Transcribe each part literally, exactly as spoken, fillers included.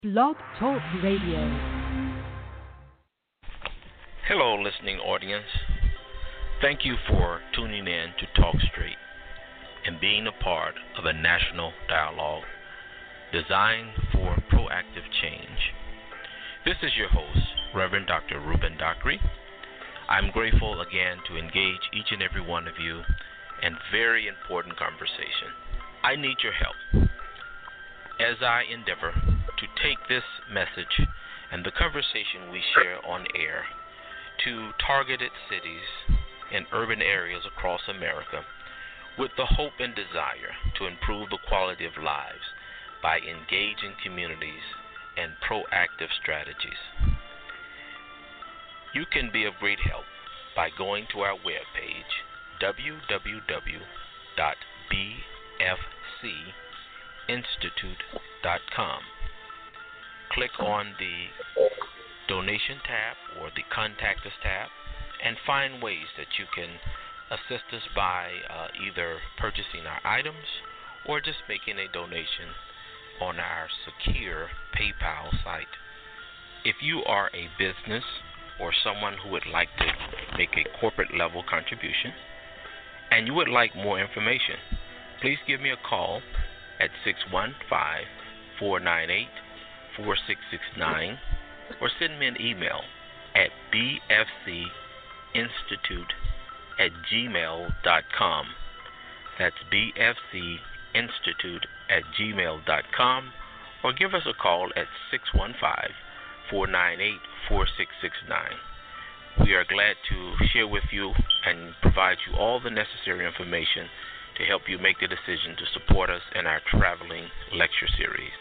Blog Talk Radio. Hello, listening audience. Thank you for tuning in to Talk Straight and being a part of a national dialogue designed for proactive change. This is your host, Reverend Doctor Ruben Dockery. I'm grateful again to engage each and every one of you in very important conversation. I need your help as I endeavor to take this message and the conversation we share on air to targeted cities and urban areas across America with the hope and desire to improve the quality of lives by engaging communities and proactive strategies. You can be of great help by going to our webpage, w w w dot b f c institute dot com. Click on the donation tab or the contact us tab and find ways that you can assist us by uh, either purchasing our items or just making a donation on our secure PayPal site. If you are a business or someone who would like to make a corporate level contribution and you would like more information, please give me a call at six one five, four nine eight, four six six nine or send me an email at b f c institute at gmail dot com. That's b f c institute at gmail dot com, or give us a call at six one five, four nine eight, four six six nine. We are glad to share with you and provide you all the necessary information to help you make the decision to support us in our traveling lecture series.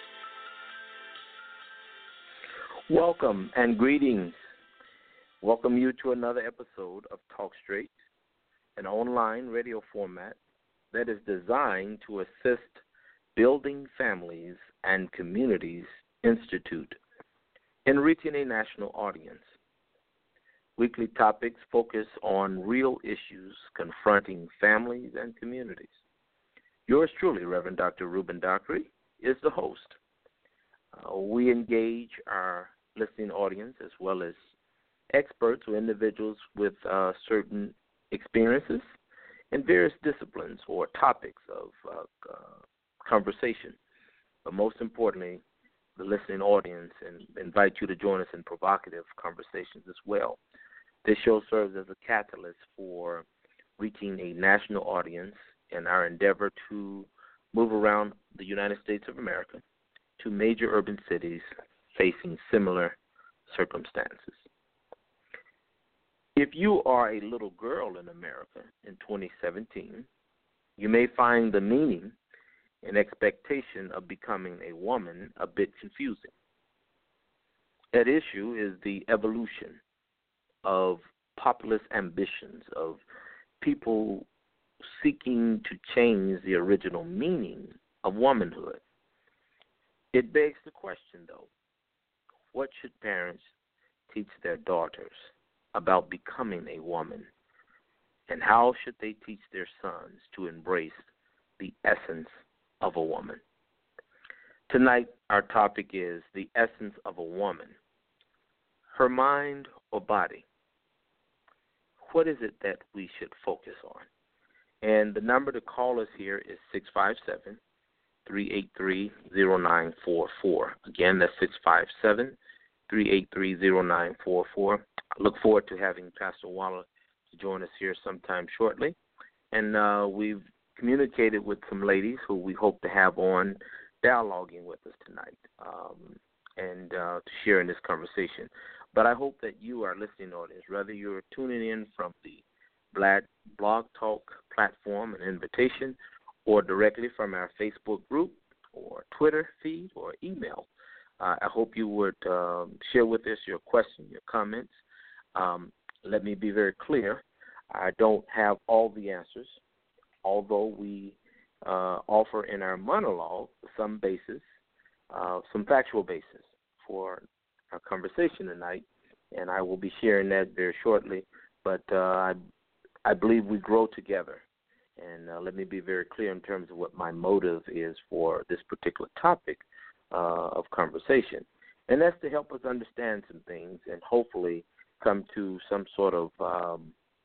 Welcome and greetings. Welcome you to another episode of Talk Straight, an online radio format that is designed to assist Building Families and Communities Institute in reaching a national audience. Weekly topics focus on real issues confronting families and communities. Yours truly, Reverend Doctor Ruben Dockery, is the host. Uh, we engage our listening audience as well as experts or individuals with uh, certain experiences in various disciplines or topics of uh, uh, conversation. But most importantly, the listening audience, and invite you to join us in provocative conversations as well. This show serves as a catalyst for reaching a national audience in our endeavor to move around the United States of America to major urban cities facing similar circumstances. If you are a little girl in America in twenty seventeen, you may find the meaning and expectation of becoming a woman a bit confusing. At issue is the evolution of populist ambitions of people seeking to change the original meaning of womanhood. It begs the question, though, what should parents teach their daughters about becoming a woman, and how should they teach their sons to embrace the essence of a woman? Tonight, our topic is the essence of a woman, her mind or body. What is it that we should focus on? And the number to call us here is six five seven, three eight three, zero nine four four. Again, that's six five seven, three eight three, zero nine four four. I look forward to having Pastor Waller to join us here sometime shortly. And uh, we've communicated with some ladies who we hope to have on dialoguing with us tonight um, and uh, to share in this conversation. But I hope that you, our listening audience, whether you're tuning in from the Black Blog Talk platform and invitation, or directly from our Facebook group or Twitter feed or email, uh, I hope you would um, share with us your questions, your comments. Um, let me be very clear. I don't have all the answers, although we uh, offer in our monologue some basis, uh, some factual basis for our conversation tonight, and I will be sharing that very shortly. But uh, I, I believe we grow together, and uh, let me be very clear in terms of what my motive is for this particular topic. uh, of conversation. And that's to help us understand some things and hopefully come to some sort of um,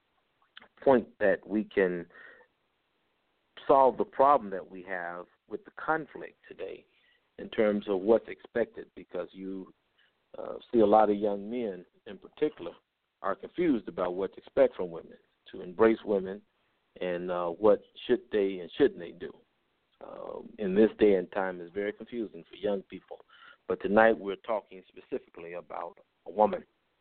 point that we can solve the problem that we have with the conflict today in terms of what's expected, because you uh, see a lot of young men in particular are confused about what to expect from women, to embrace women, and uh, what should they and shouldn't they do. Uh, in this day and time is very confusing for young people. But tonight we're talking specifically about a woman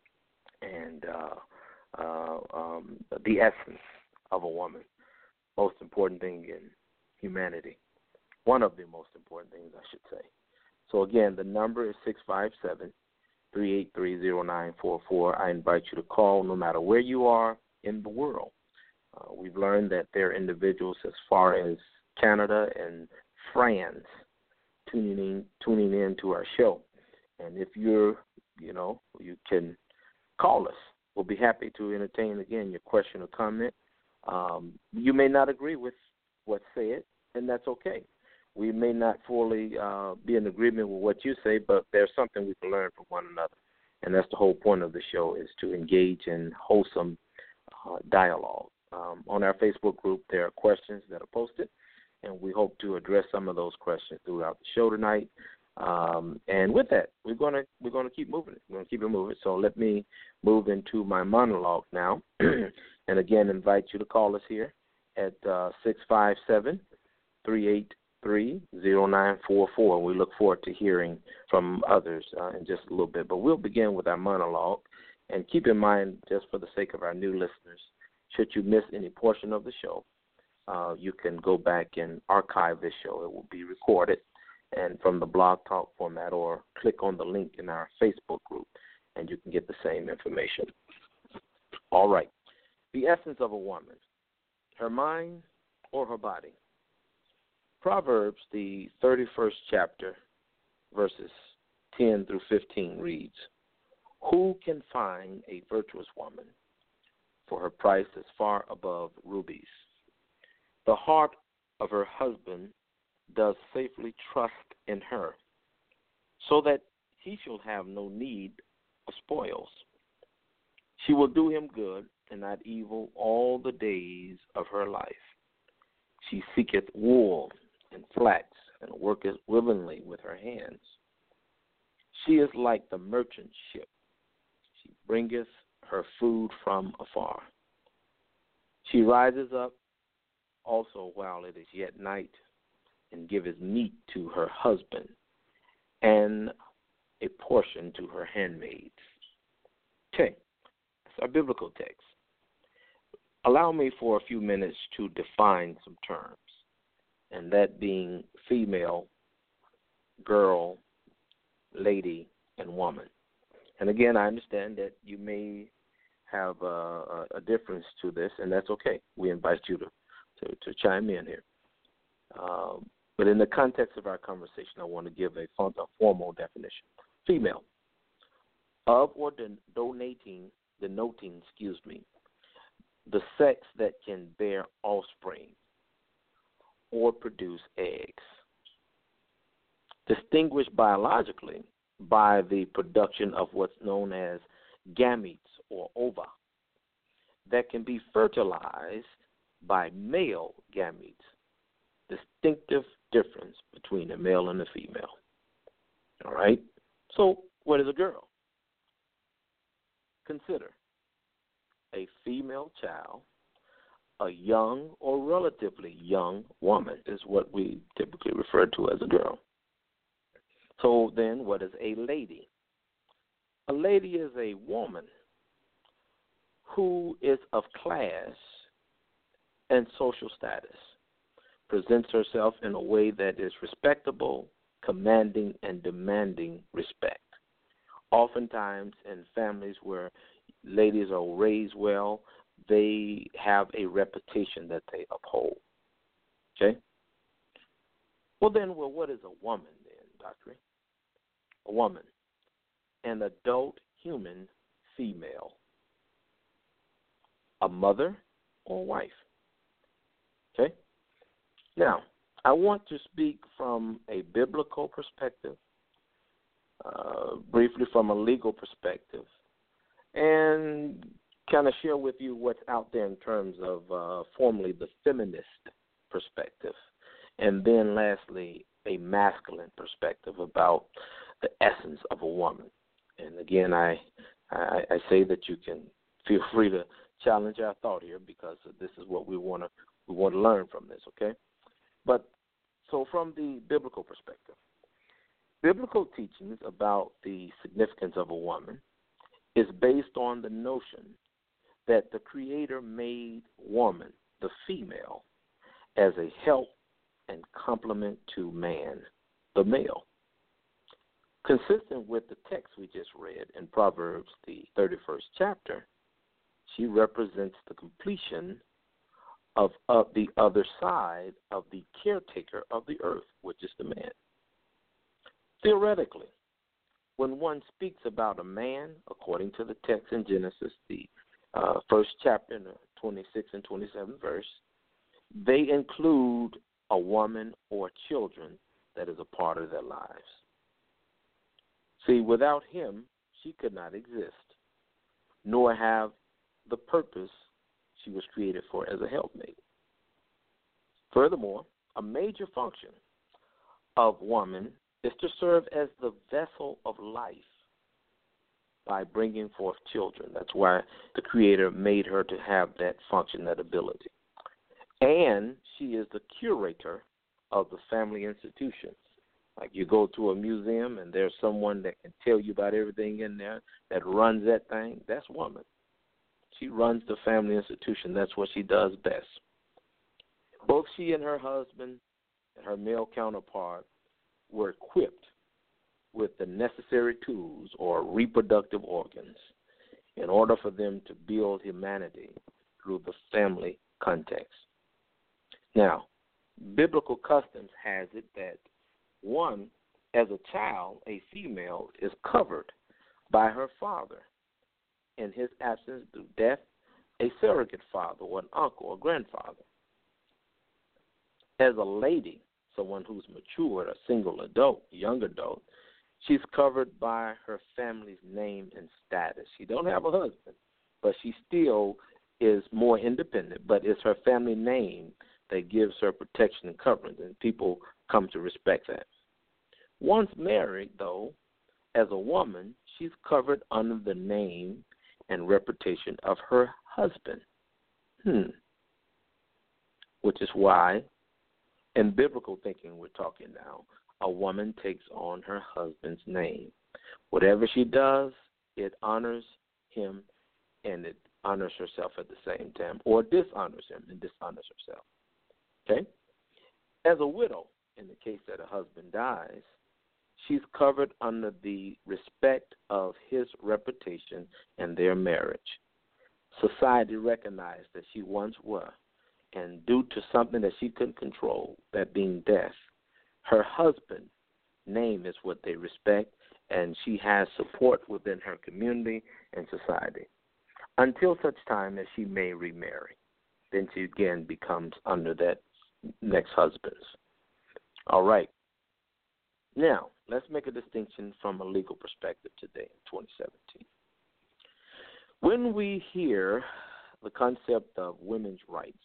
and uh, uh, um, the essence of a woman, most important thing in humanity. One of the most important things, I should say. So, again, the number is six five seven, three eight three, zero nine four four. I invite you to call no matter where you are in the world. Uh, we've learned that there are individuals as far as Canada and France tuning in, tuning in to our show. And if you're, you know, you can call us. We'll be happy to entertain, again, your question or comment. Um, you may not agree with what's said, and that's okay. We may not fully uh, be in agreement with what you say, but there's something we can learn from one another. And that's the whole point of the show, is to engage in wholesome uh, dialogue. Um, on our Facebook group, there are questions that are posted, and we hope to address some of those questions throughout the show tonight. Um, and with that, we're gonna we're gonna keep moving. We're gonna keep it moving. So let me move into my monologue now, and again invite you to call us here at uh, six five seven, three eight three, zero nine four four. We look forward to hearing from others uh, in just a little bit. But we'll begin with our monologue, and keep in mind, just for the sake of our new listeners, should you miss any portion of the show, uh, you can go back and archive this show. It will be recorded and from the Blog Talk format, or click on the link in our Facebook group, and you can get the same information. All right. The essence of a woman, her mind or her body. Proverbs, the thirty-first chapter, verses ten through fifteen reads, "Who can find a virtuous woman? For her price is far above rubies. The heart of her husband does safely trust in her, so that he shall have no need of spoils. She will do him good and not evil all the days of her life. She seeketh wool and flax, and worketh willingly with her hands. She is like the merchant ship. She bringeth her food from afar. She rises up also while it is yet night, and giveth meat to her husband, and a portion to her handmaids." Okay, that's our biblical text. Allow me for a few minutes to define some terms, and that being female, girl, lady, and woman. And again, I understand that you may have a, a difference to this, and that's okay. We invite you to, to, to chime in here. Um, but in the context of our conversation, I want to give a, a formal definition. Female, of or den- donating, denoting, excuse me, the sex that can bear offspring or produce eggs. Distinguished biologically by the production of what's known as gametes or ova that can be fertilized by male gametes. Distinctive difference between a male and a female. All right? So, what is a girl? Consider a female child, a young or relatively young woman is what we typically refer to as a girl. So then, what is a lady? A lady is a woman who is of class and social status, presents herself in a way that is respectable, commanding, and demanding respect. Oftentimes in families where ladies are raised well, they have a reputation that they uphold. Okay? Well then, well, what is a woman then, Doctor? A woman, an adult human female, a mother or wife. Okay? Now, I want to speak from a biblical perspective uh, briefly from a legal perspective, and kind of share with you what's out there in terms of uh, formally the feminist perspective, and then lastly a masculine perspective about the essence of a woman. And again, I, I I say that you can feel free to challenge our thought here, because this is what we want to we want to learn from this. Okay, but so from the biblical perspective, biblical teachings about the significance of a woman is based on the notion that the Creator made woman, the female, as a help and complement to man, the male. Consistent with the text we just read in Proverbs, the thirty-first chapter, she represents the completion of, of the other side of the caretaker of the earth, which is the man. Theoretically, when one speaks about a man, according to the text in Genesis, the uh, first chapter, in the twenty-sixth and twenty-seventh verse, they include a woman or children that is a part of their lives. See, without him, she could not exist, nor have the purpose she was created for as a helpmate. Furthermore, a major function of woman is to serve as the vessel of life by bringing forth children. That's why the Creator made her to have that function, that ability. And she is the curator of the family institutions. Like you go to a museum and there's someone that can tell you about everything in there, that runs that thing. That's woman. She runs the family institution. That's what she does best. Both she and her husband and her male counterpart were equipped with the necessary tools or reproductive organs in order for them to build humanity through the family context. Now, biblical customs has it that one, as a child, a female is covered by her father. In his absence through death, a surrogate father or an uncle or grandfather. As a lady, someone who's matured, a single adult, young adult, she's covered by her family's name and status. She don't have a husband, but she still is more independent, but it's her family name that gives her protection and covering, and people come to respect that. Once married, though, as a woman, she's covered under the name and reputation of her husband. Hmm. Which is why, in biblical thinking we're talking now, a woman takes on her husband's name. Whatever she does, it honors him and it honors herself at the same time, or dishonors him and dishonors herself. Okay? As a widow, in the case that a husband dies, she's covered under the respect of his reputation and their marriage. Society recognized that she once was, and due to something that she couldn't control, that being death, her husband's name is what they respect, and she has support within her community and society until such time as she may remarry. Then she again becomes under that next husband's. All right. Now, let's make a distinction from a legal perspective today in twenty seventeen. When we hear the concept of women's rights,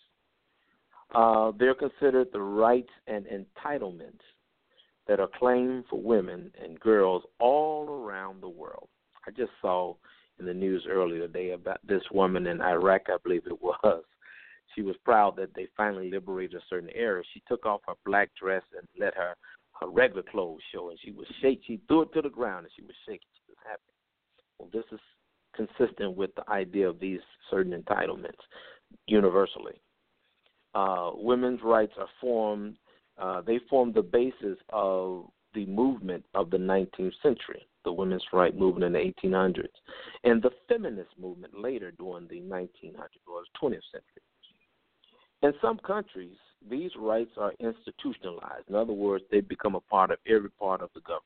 uh, they're considered the rights and entitlements that are claimed for women and girls all around the world. I just saw in the news earlier today about this woman in Iraq, I believe it was. She was proud that they finally liberated a certain area. She took off her black dress and let her, her regular clothes show, and she was shaking. She threw it to the ground, and she was shaking. She was happy. Well, this is consistent with the idea of these certain entitlements universally. Uh, women's rights are formed, uh, they form the basis of the movement of the nineteenth century, the women's rights movement in the eighteen hundreds, and the feminist movement later during the nineteen hundreds or twentieth century. In some countries, these rights are institutionalized. In other words, they become a part of every part of the government,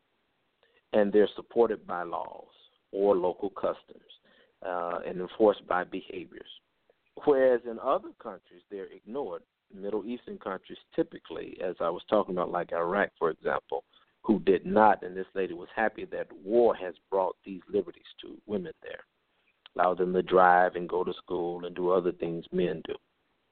and they're supported by laws or local customs uh, and enforced by behaviors. Whereas in other countries, they're ignored. Middle Eastern countries typically, as I was talking about, like Iraq, for example, who did not, and this lady was happy that war has brought these liberties to women there, allow them to drive and go to school and do other things men do.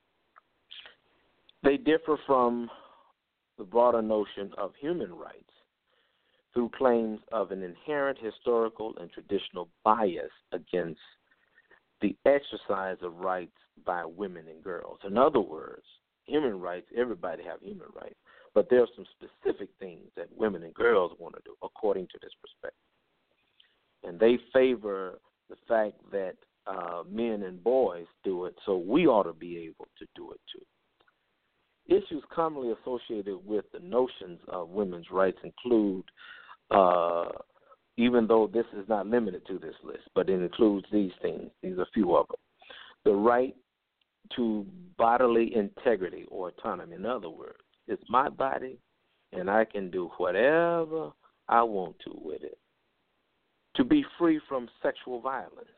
They differ from the broader notion of human rights through claims of an inherent historical and traditional bias against the exercise of rights by women and girls. In other words, human rights, everybody have human rights, but there are some specific things that women and girls want to do according to this perspective. And they favor the fact that uh, men and boys do it, so we ought to be able to do it too. Issues commonly associated with the notions of women's rights include, uh, even though this is not limited to this list, but it includes these things. These are a few of them. The right to bodily integrity or autonomy. In other words, it's my body, and I can do whatever I want to with it. To be free from sexual violence.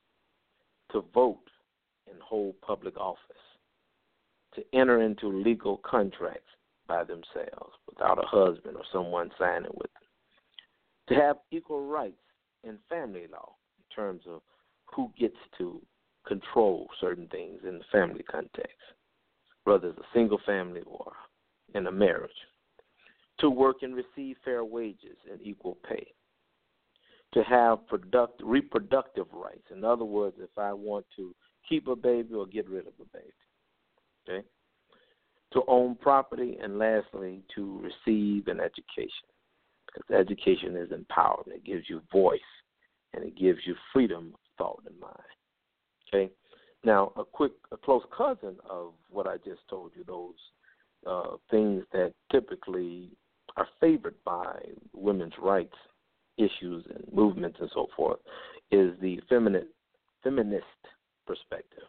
To vote and hold public office. To enter into legal contracts by themselves without a husband or someone signing with them. To have equal rights in family law in terms of who gets to control certain things in the family context, whether it's a single family or in a marriage. To work and receive fair wages and equal pay. To have product, reproductive rights. In other words, if I want to keep a baby or get rid of a baby. Okay? To own property, and lastly, to receive an education. Because education is empowerment. It gives you voice, and it gives you freedom of thought and mind. Okay? Now, a quick, a close cousin of what I just told you, those uh, things that typically are favored by women's rights issues and movements and so forth, is the feminine, feminist perspective.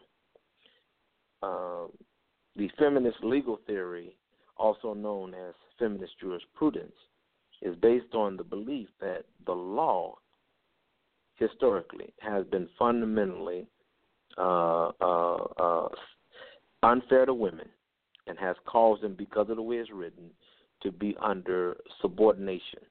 Um, the feminist legal theory, also known as feminist jurisprudence, is based on the belief that the law historically has been fundamentally uh, uh, uh, unfair to women and has caused them, because of the way it's written, to be under subordination.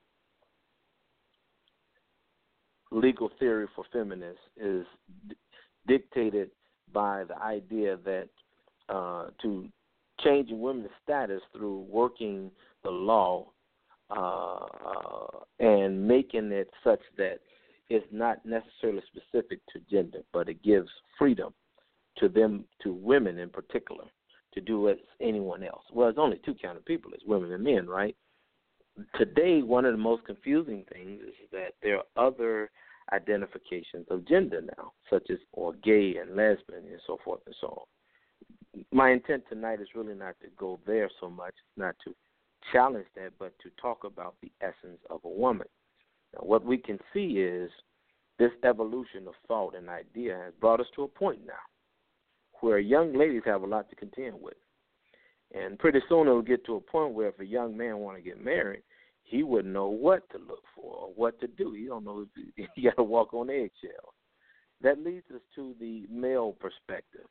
Legal theory for feminists is d- dictated by the idea that uh, to changing women's status through working the law uh, uh, and making it such that it's not necessarily specific to gender, but it gives freedom to them, to women in particular, to do as anyone else. Well, there's only two kind of people, it's women and men, right? Today, one of the most confusing things is that there are other identifications of gender now, such as or gay and lesbian and so forth and so on. My intent tonight is really not to go there so much, not to challenge that, but to talk about the essence of a woman. Now, what we can see is this evolution of thought and idea has brought us to a point now where young ladies have a lot to contend with. And pretty soon it will get to a point where if a young man want to get married, he wouldn't know what to look for or what to do. He don't know if he, he got to walk on eggshells. That leads us to the male perspective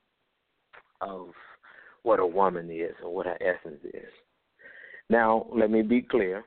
of what a woman is or what her essence is. Now, let me be clear.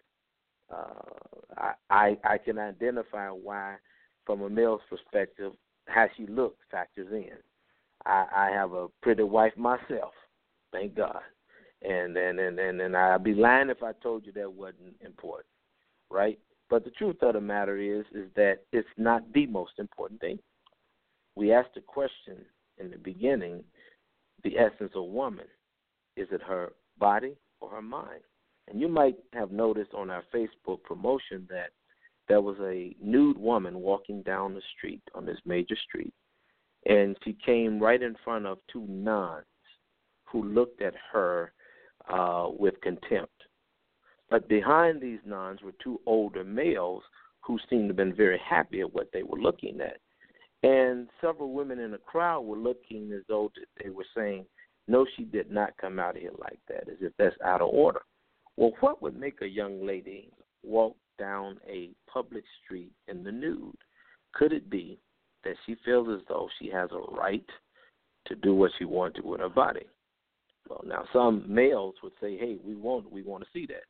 Uh, I, I I can identify why, from a male's perspective, how she looks factors in. I, I have a pretty wife myself, thank God. And and, and, and and I'd be lying if I told you that wasn't important, right? But the truth of the matter is is that it's not the most important thing. We asked the question in the beginning, the essence of woman, is it her body or her mind? And you might have noticed on our Facebook promotion that there was a nude woman walking down the street, on this major street, and she came right in front of two nuns who looked at her uh, with contempt. But behind these nuns were two older males who seemed to have been very happy at what they were looking at. And several women in the crowd were looking as though they were saying, no, she did not come out here like that, as if that's out of order. Well, what would make a young lady walk down a public street in the nude? Could it be that she feels as though she has a right to do what she wants to with her body? Well, now some males would say, hey, we want we want to see that.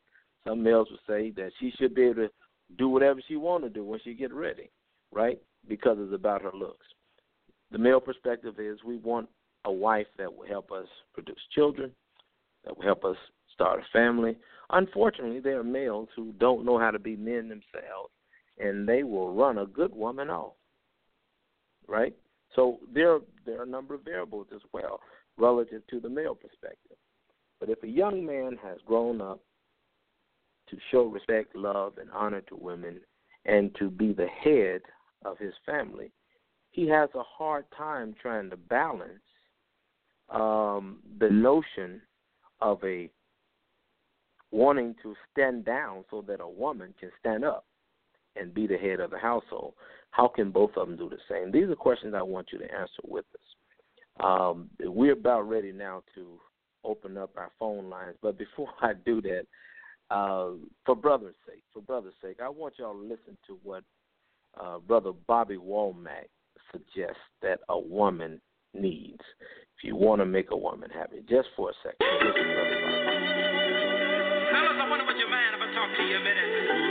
some males would say that she should be able to do whatever she want to do when she get ready, right? Because it's about her looks. The male perspective is we want a wife that will help us produce children, that will help us start a family. Unfortunately, there are males who don't know how to be men themselves, and they will run a good woman off, right? So there, there are a number of variables as well relative to the male perspective. But if a young man has grown up to show respect, love, and honor to women and to be the head of his family, he has a hard time trying to balance um, the notion of a wanting to stand down so that a woman can stand up and be the head of the household. How can both of them do the same? These are questions I want you to answer with us. Um, we're about ready now to open up our phone lines, but before I do that, uh, for brother's sake, for brother's sake, I want y'all to listen to what uh, Brother Bobby Womack suggests that a woman needs if you want to make a woman happy. Just for a second. Listen, Brother Bobby. Fellas, I wonder would you mind if I talk to you a minute?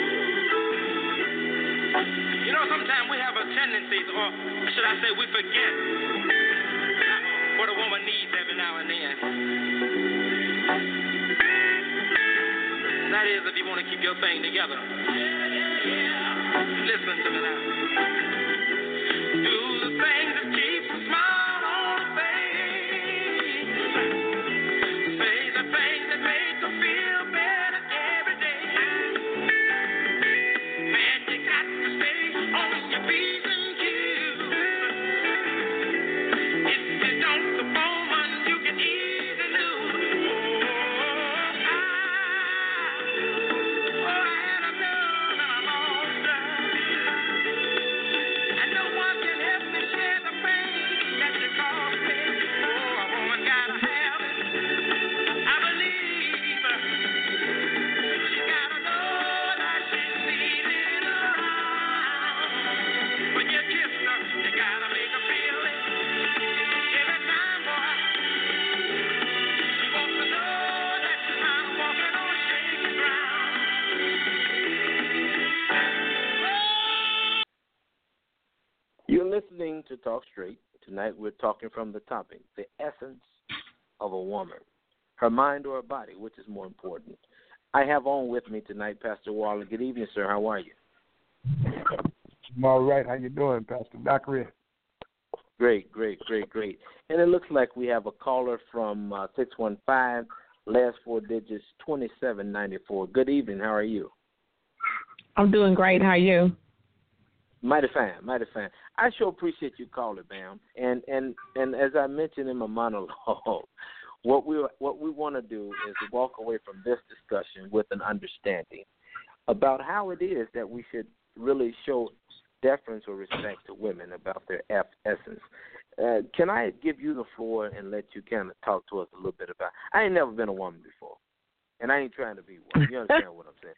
You know, sometimes we have a tendency, or should I say we forget what a woman needs every now and then. That is, if you want to keep your thing together. Listen to me now. Do the things that keep a smile on her face. Say the things that make her feel better every day. Man, you got to stay on your P's and Q's. If you don't, the woman you can easily lose. Oh, I, oh, I had a love and I lost her. And no one can help me share the pain that you caused me. Oh, a woman gotta have it. I believe she gotta know that she's needed around. When you kiss her, you gotta make her feel it. Every time, boy, she wants to know that she's not walking on shaky ground. You're listening to Talk Straight. Tonight we're talking from the topic, the essence of a woman, her mind or her body, which is more important. I have on with me tonight Pastor Waller. Good evening, sir. How are you? I'm all right. How you doing, Pastor Dockery? Great, great, great, great. And it looks like we have a caller from uh, six one five, last four digits, twenty-seven ninety-four. Good evening. How are you? I'm doing great. How are you? Mighty fine, mighty fine. I sure appreciate you calling, Bam. And and and as I mentioned in my monologue, what we what we want to do is walk away from this discussion with an understanding about how it is that we should really show deference or respect to women about their F essence. Uh, can I give you the floor and let you kind of talk to us a little bit about? I ain't never been a woman before, and I ain't trying to be one. You understand what I'm saying?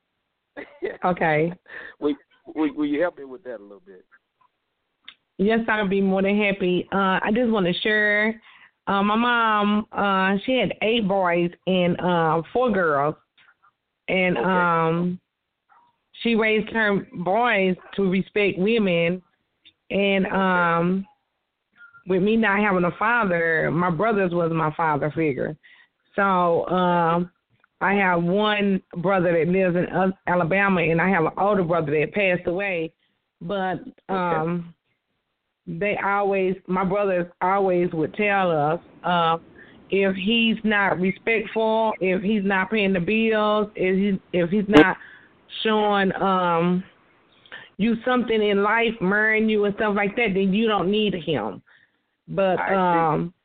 Okay. Will, will, will you help me with that a little bit? Yes, I'll be more than happy. Uh, I just want to share. Uh, my mom, uh, she had eight boys and uh, four girls, and Okay. um, she raised her boys to respect women. And um, with me not having a father, my brothers was my father figure. So um, I have one brother that lives in uh, Alabama, and I have an older brother that passed away. But um, they always, my brothers always would tell us, uh, if he's not respectful, if he's not paying the bills, if he's, if he's not showing um, you something in life, marrying you and stuff like that, then you don't need him. But um,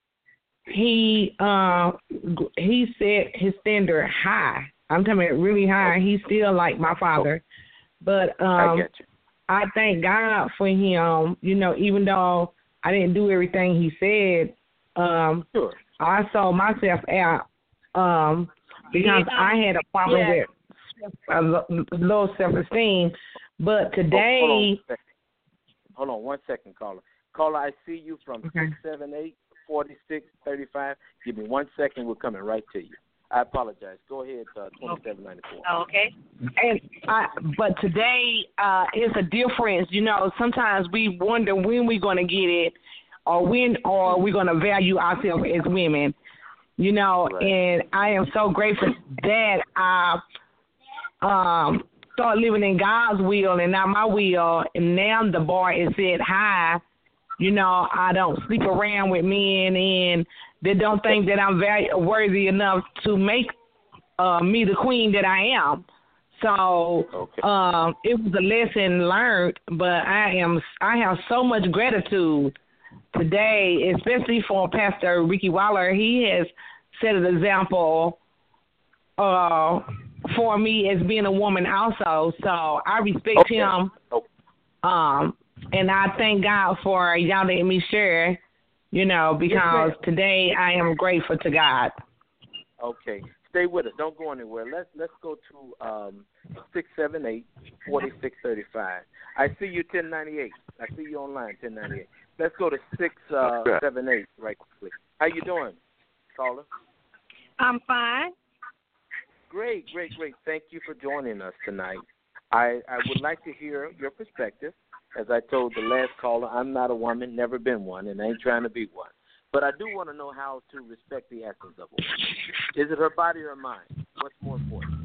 he uh, he set his standard high. I'm talking about really high. He's still like my father. But um, I get you. I thank God for him, you know, even though I didn't do everything he said. Um, Sure. I sold myself out um, because Yeah. I had a problem Yeah. with a lo- low self-esteem. But today, Hold on, hold on one second, caller. Caller, I see you from Okay. six seven eight, four six three five. Give me one second. We're coming right to you. I apologize. Go ahead, uh, twenty-seven ninety-four. Oh, okay. And I, but today uh, it's a difference. You know, sometimes we wonder when we're going to get it, or when, or we're going to value ourselves as women. You know, Right. and I am so grateful that I um start living in God's will and not my will. And now the bar is set high. You know, I don't sleep around with men, and they don't think that I'm very worthy enough to make uh, me the queen that I am. So Okay. um, it was a lesson learned, but I am I have so much gratitude today, especially for Pastor Ricky Waller. He has set an example uh, for me as being a woman also. So I respect Okay. him. Okay. Um, and I thank God for y'all letting me share, you know, because Yes, today I am grateful to God. Okay. Stay with us. Don't go anywhere. Let's let's go to um six seven eight forty six thirty five. I see you ten ninety eight. I see you online ten ninety eight. Let's go to six uh, seven eight right quickly. How you doing, caller? I'm fine. Great, great, great. Thank you for joining us tonight. I I would like to hear your perspective. As I told the last caller, I'm not a woman, never been one, and I ain't trying to be one. But I do want to know how to respect the essence of a woman. Is it her body or mind? What's more important?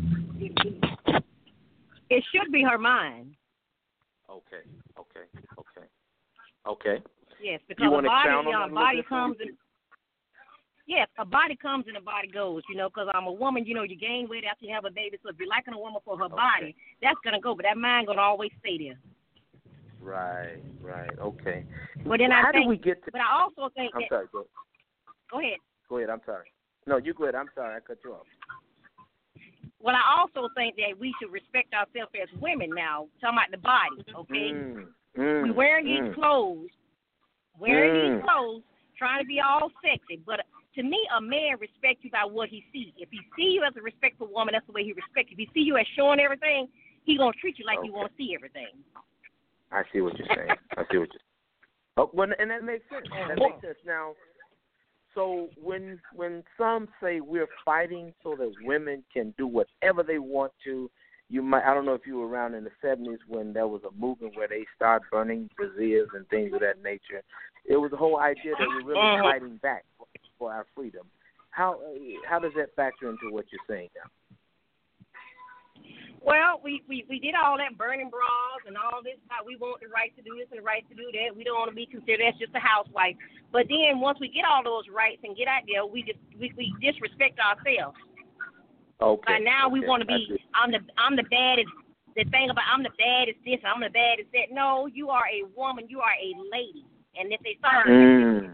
It should be her mind. Okay, okay, okay, okay. Yes, because You a want to body, expound on uh, that a a little body bit for comes me? and yes, a body comes and a body goes. You know, because I'm a woman. You know, you gain weight after you have a baby. So if you're liking a woman for her Okay. body, that's gonna go. But that mind gonna always stay there. Right, right, okay. But then How I think, do we get to? but I also think I'm that. sorry. Go, Go ahead. go ahead. I'm sorry. No, you go ahead. I'm sorry. I cut you off. Well, I also think that we should respect ourselves as women now. Talking about the body, okay? Mm, mm, we wearing mm. these clothes, wearing Mm. these clothes, trying to be all sexy. But to me, a man respects you by what he sees. If he see you as a respectful woman, that's the way he respects you. If he see you as showing everything, he gonna treat you like Okay. you want to see everything. I see what you're saying. I see what you're saying. Oh, well, and that makes sense. That makes sense. Now, so when when some say we're fighting so that women can do whatever they want to, you might I don't know if you were around in the seventies when there was a movement where they started burning braziers and things of that nature. It was the whole idea that we're really fighting back for, for our freedom. How how does that factor into what you're saying now? Well, we, we, we did all that burning bras and all this. We want the right to do this and the right to do that. We don't want to be considered as just a housewife. But then once we get all those rights and get out there, we just we, we disrespect ourselves. Okay. By now we okay. want to be. I'm the I'm the baddest. The thing about I'm the baddest this. I'm the baddest that. No, you are a woman. You are a lady. And if they start Mm.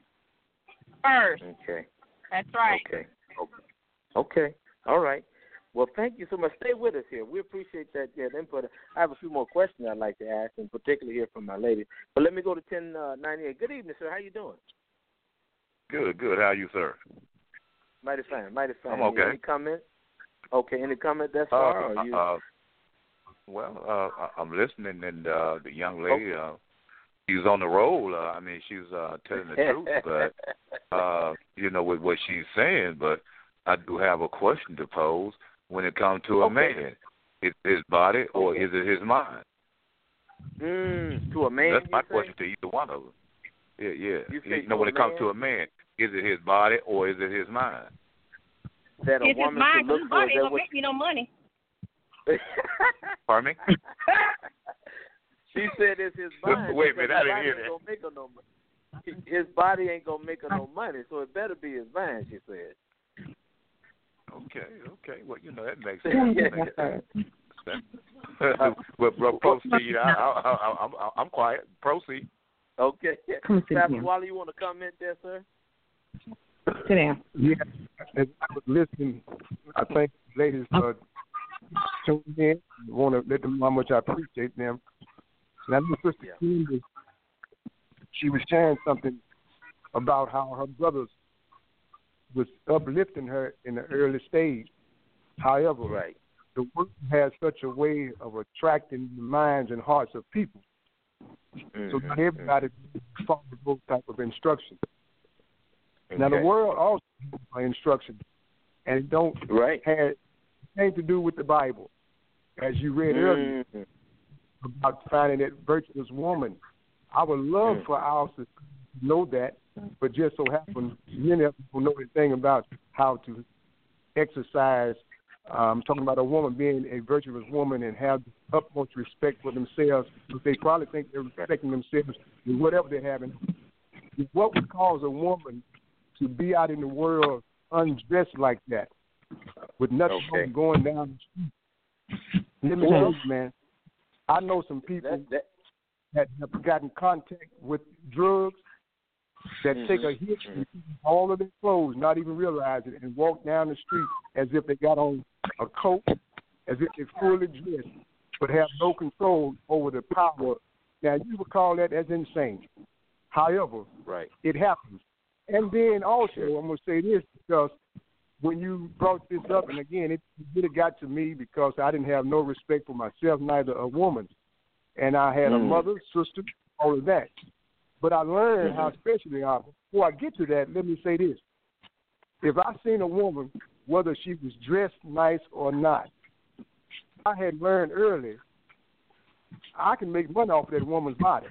first, Okay. that's right. Okay. Okay. Okay. All right. Well, thank you so much. Stay with us here. We appreciate that, yeah, input. I have a few more questions I'd like to ask, and particularly here from my lady. But let me go to ten ninety-eight. Good evening, sir. How you doing? Good, good. How are you, sir? Mighty fine, mighty fine. I'm okay. Any comment? Okay, any comment thus Uh, far? Or you? uh, well, uh, I- I'm listening, and uh, the young lady, uh, she's on the roll. Uh, I mean, she's uh, telling the truth, but, uh, you know, with what she's saying, but I do have a question to pose when it comes to a Okay. man. Is it his body or Okay. is it his mind? Mm, to a man, That's my you say? question to either one of them. Yeah, yeah. You You, say know, to when a it comes man? to a man, is it his body or is it his mind? That a It's his woman mind. should look His for. body Is ain't that gonna make me no money. what? Pardon me? She said it's his mind. Wait a because minute, I his didn't body hear ain't that. gonna make her no money. His body ain't gonna make her no money, so it better be his mind. She said. Okay, okay. Well, you know, that makes sense. That makes sense. well, well, proceed. I, I, I, I'm, I'm quiet. Proceed. Okay. Come sit Pastor down. Wally, you want to comment there, sir? Sit down. Yeah, as I was listening, I think ladies uh, tuned in. Want to let them know how much I appreciate them. And I know Sister Yeah. Kim was, she was sharing something about how her brothers was uplifting her in the early stage. However, Right. the word has such a way of attracting the minds and hearts of people. Mm-hmm. So not everybody follows those type of instructions. Okay. Now the world also has instructions, and it don't right. have anything to do with the Bible, as you read mm. earlier about finding that virtuous woman. I would love mm. for our to know that, but just so happens many of people know anything about how to exercise. Um, talking about a woman being a virtuous woman and have the utmost respect for themselves, because they probably think they're respecting themselves in whatever they're having. What would cause a woman to be out in the world undressed like that, with nothing okay. going down the street? Let me tell you, man, I know some people that, that, that have gotten contact with drugs that mm-hmm. take a hit and keep all of their clothes, not even realize it, and walk down the street as if they got on a coat, as if they're fully dressed, but have no control over the power. Now, you would call that as insane. However, right. it happens. And then also, I'm going to say this, because when you brought this up, and again, it really got to me because I didn't have no respect for myself, neither a woman. And I had mm. a mother, sister, all of that. But I learned mm-hmm. how special they are. Before I get to that, let me say this. If I seen a woman, whether she was dressed nice or not, I had learned early, I can make money off of that woman's body.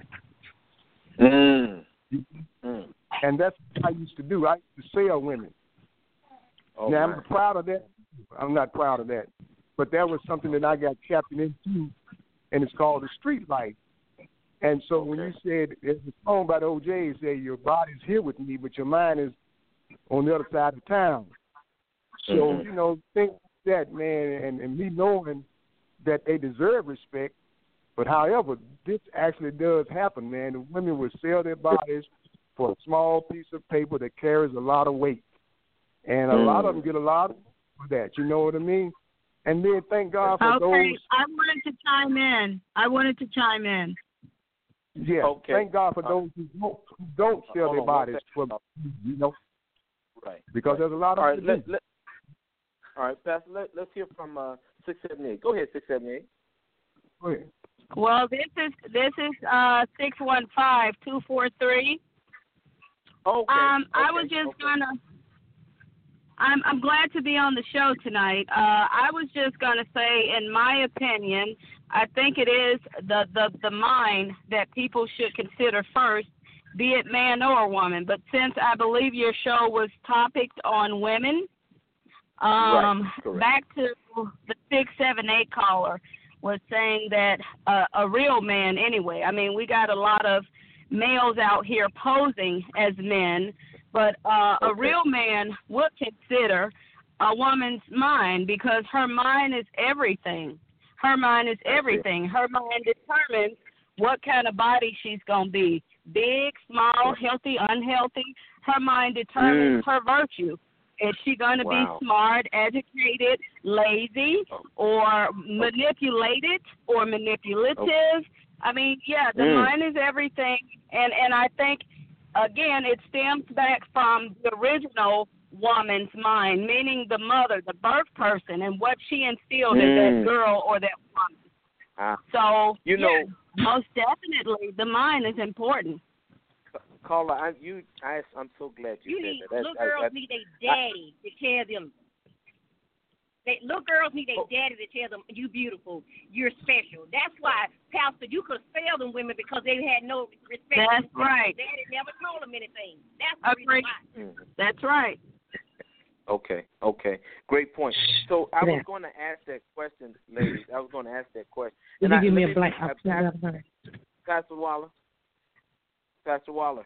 Mm. Mm. And that's what I used to do. I used to sell women. Oh, now, my. I'm proud of that. I'm not proud of that. But that was something that I got captured into, and it's called the street life. And so okay. when you said, there's a song by the O J's, say, your body's here with me, but your mind is on the other side of town. So, mm-hmm. you know, think that, man, and, and me knowing that they deserve respect, but however, this actually does happen, man. The women will sell their bodies for a small piece of paper that carries a lot of weight. And a mm. lot of them get a lot of that, you know what I mean? And then thank God for okay, those. Okay, I wanted to chime in. I wanted to chime in. Yeah, okay. thank God for those who don't, who don't sell their bodies for, you know, right. because right. there's a lot of all right, them. let, let, all right, Pastor, let, let's hear from uh, six seventy-eight. Go ahead, six seventy-eight. Go ahead. Well, this is this is uh six one five two four three. Okay. Um, okay. I was just okay. gonna. I'm I'm glad to be on the show tonight. Uh, I was just gonna say, in my opinion, I think it is the the the mind that people should consider first, be it man or woman. But since I believe your show was topicked on women, um, right. back to the six seven eight caller. Was saying that uh, a real man anyway. I mean, we got a lot of males out here posing as men, but uh, okay. a real man would consider a woman's mind, because her mind is everything. Her mind is everything. Her mind determines what kind of body she's going to be, big, small, healthy, unhealthy. Her mind determines mm. her virtue. Is she going to wow. be smart, educated, lazy, or manipulated or manipulative? Okay. I mean, yeah, the mm. mind is everything. And, and I think, again, it stems back from the original woman's mind, meaning the mother, the birth person, and what she instilled mm. in that girl or that woman. Ah. So, you yeah, know, most definitely the mind is important. Caller, I, you, I, I'm so glad you, you said need, that. That's, little I, girls I, need their daddy I, to tell them. They, little girls need their oh. daddy to tell them, you beautiful, you're special. That's why, Pastor, you could fail them women because they had no respect. That's right. Daddy never told them anything. That's the reason why. Mm-hmm. That's right. Okay, okay. Great point. So I was going to ask that question, ladies. I was going to ask that question. Did and you I, give me a me, blank? I, I, Pastor Waller. Pastor Waller.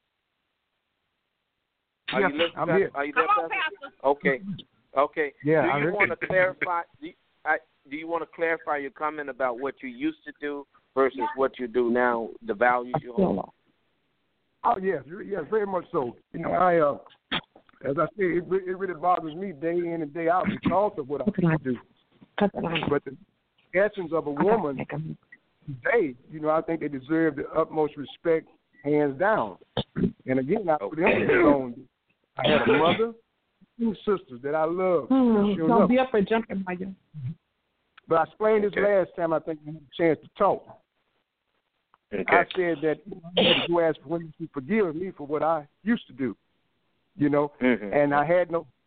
Are yeah, you listening? I'm Pastor? here. Are you Come there, on, Pastor? Pastor. Okay, okay. Yeah, do you I want to clarify? Do you, I, do you want to clarify your comment about what you used to do versus what you do now? The values you hold. Oh yes, yes, very much so. You know, I uh, as I said, it, it really bothers me day in and day out because of what I do. But the essence of a woman today, you know, I think they deserve the utmost respect, hands down. And again, I put emphasis on. I had a mother, two sisters that I love. Hmm, sure don't be up for jumping by you. But I explained this okay. last time. I think we had a chance to talk. Okay. I said that I had to go ask women to forgive me for what I used to do, you know, mm-hmm. and I had no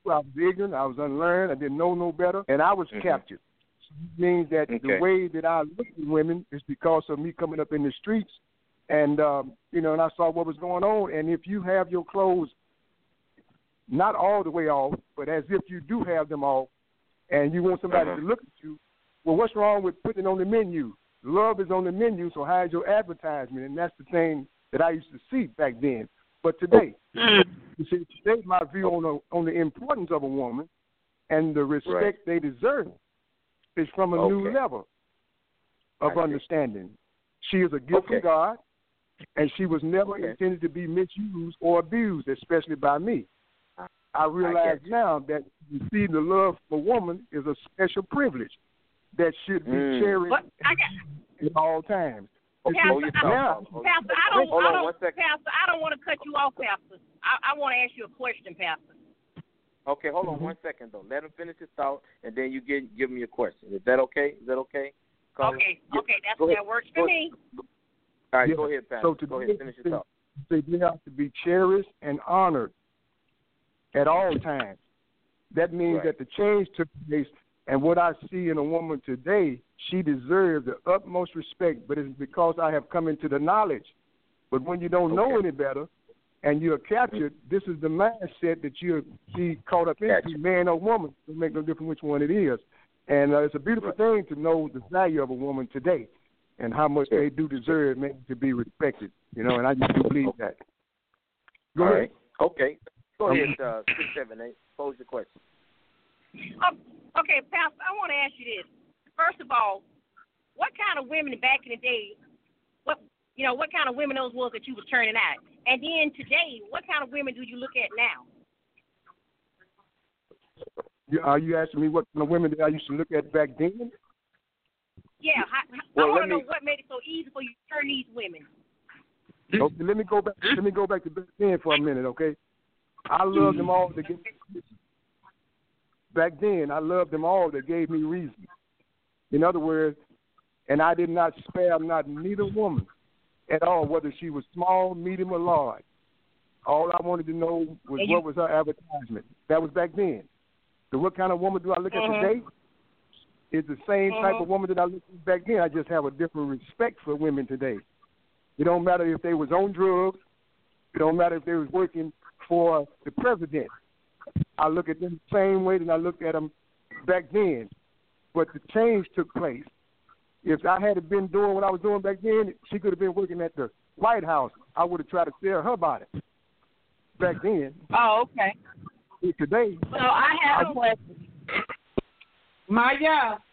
I was ignorant, I was unlearned, I didn't know no better, and I was mm-hmm. captured. So it means that okay. the way that I look at women is because of me coming up in the streets, and um, you know, and I saw what was going on. And if you have your clothes not all the way off, but as if you do have them off, and you want somebody uh-huh. to look at you, well, what's wrong with putting it on the menu? Love is on the menu, so how's your advertisement? And that's the thing that I used to see back then. But today, you see, today my view on the, on the importance of a woman and the respect right. they deserve is from a okay. new level of understanding. She is a gift okay. from God, and she was never okay. intended to be misused or abused, especially by me. I realize I now that you see the love for a woman is a special privilege that should be mm. cherished at all times. Pastor, I, now, Pastor, I don't, I don't, Pastor, I don't want to cut you off, Pastor. I, I want to ask you a question, Pastor. Okay, hold on mm-hmm. one second though. Let him finish his thought, and then you get give me your question. Is that okay? Is that okay? Call okay, it. okay, that's that works for go me. All right, yeah. go ahead, Pastor. So to go ahead, finish your thought. They have to be cherished and honored at all times. That means right. that the change took place. And what I see in a woman today, she deserves the utmost respect, but it's because I have come into the knowledge. But when you don't okay. know any better and you're captured, this is the mindset that you'll be caught up into, gotcha. man or woman. It make no difference which one it is. And uh, it's a beautiful right. thing to know the value of a woman today and how much they do deserve maybe to be respected. You know, and I just do believe that. Go All ahead. right. Okay. Go ahead, uh, six seven eight. Pose your question. Um, Okay, Pastor, I want to ask you this. First of all, what kind of women back in the day, what you know, what kind of women those was that you was turning out? And then today, what kind of women do you look at now? Are you asking me what kind of women that I used to look at back then? Yeah, I, well, I want to know what made it so easy for you to turn these women. Okay, let me go back. Let me go back to back then for a minute, okay? I love them all to get. Back then, I loved them all that gave me reason. In other words, and I did not spare not neither woman at all, whether she was small, medium, or large. All I wanted to know was what was her advertisement. That was back then. So what kind of woman do I look mm-hmm. at today? It's the same mm-hmm. type of woman that I looked at back then. I just have a different respect for women today. It don't matter if they was on drugs. It don't matter if they was working for the president. I look at them the same way that I looked at them back then. But the change took place. If I had been doing what I was doing back then, she could have been working at the White House. I would have tried to tell her about it back then. Oh, okay. Today. So I have I, a question. Maya.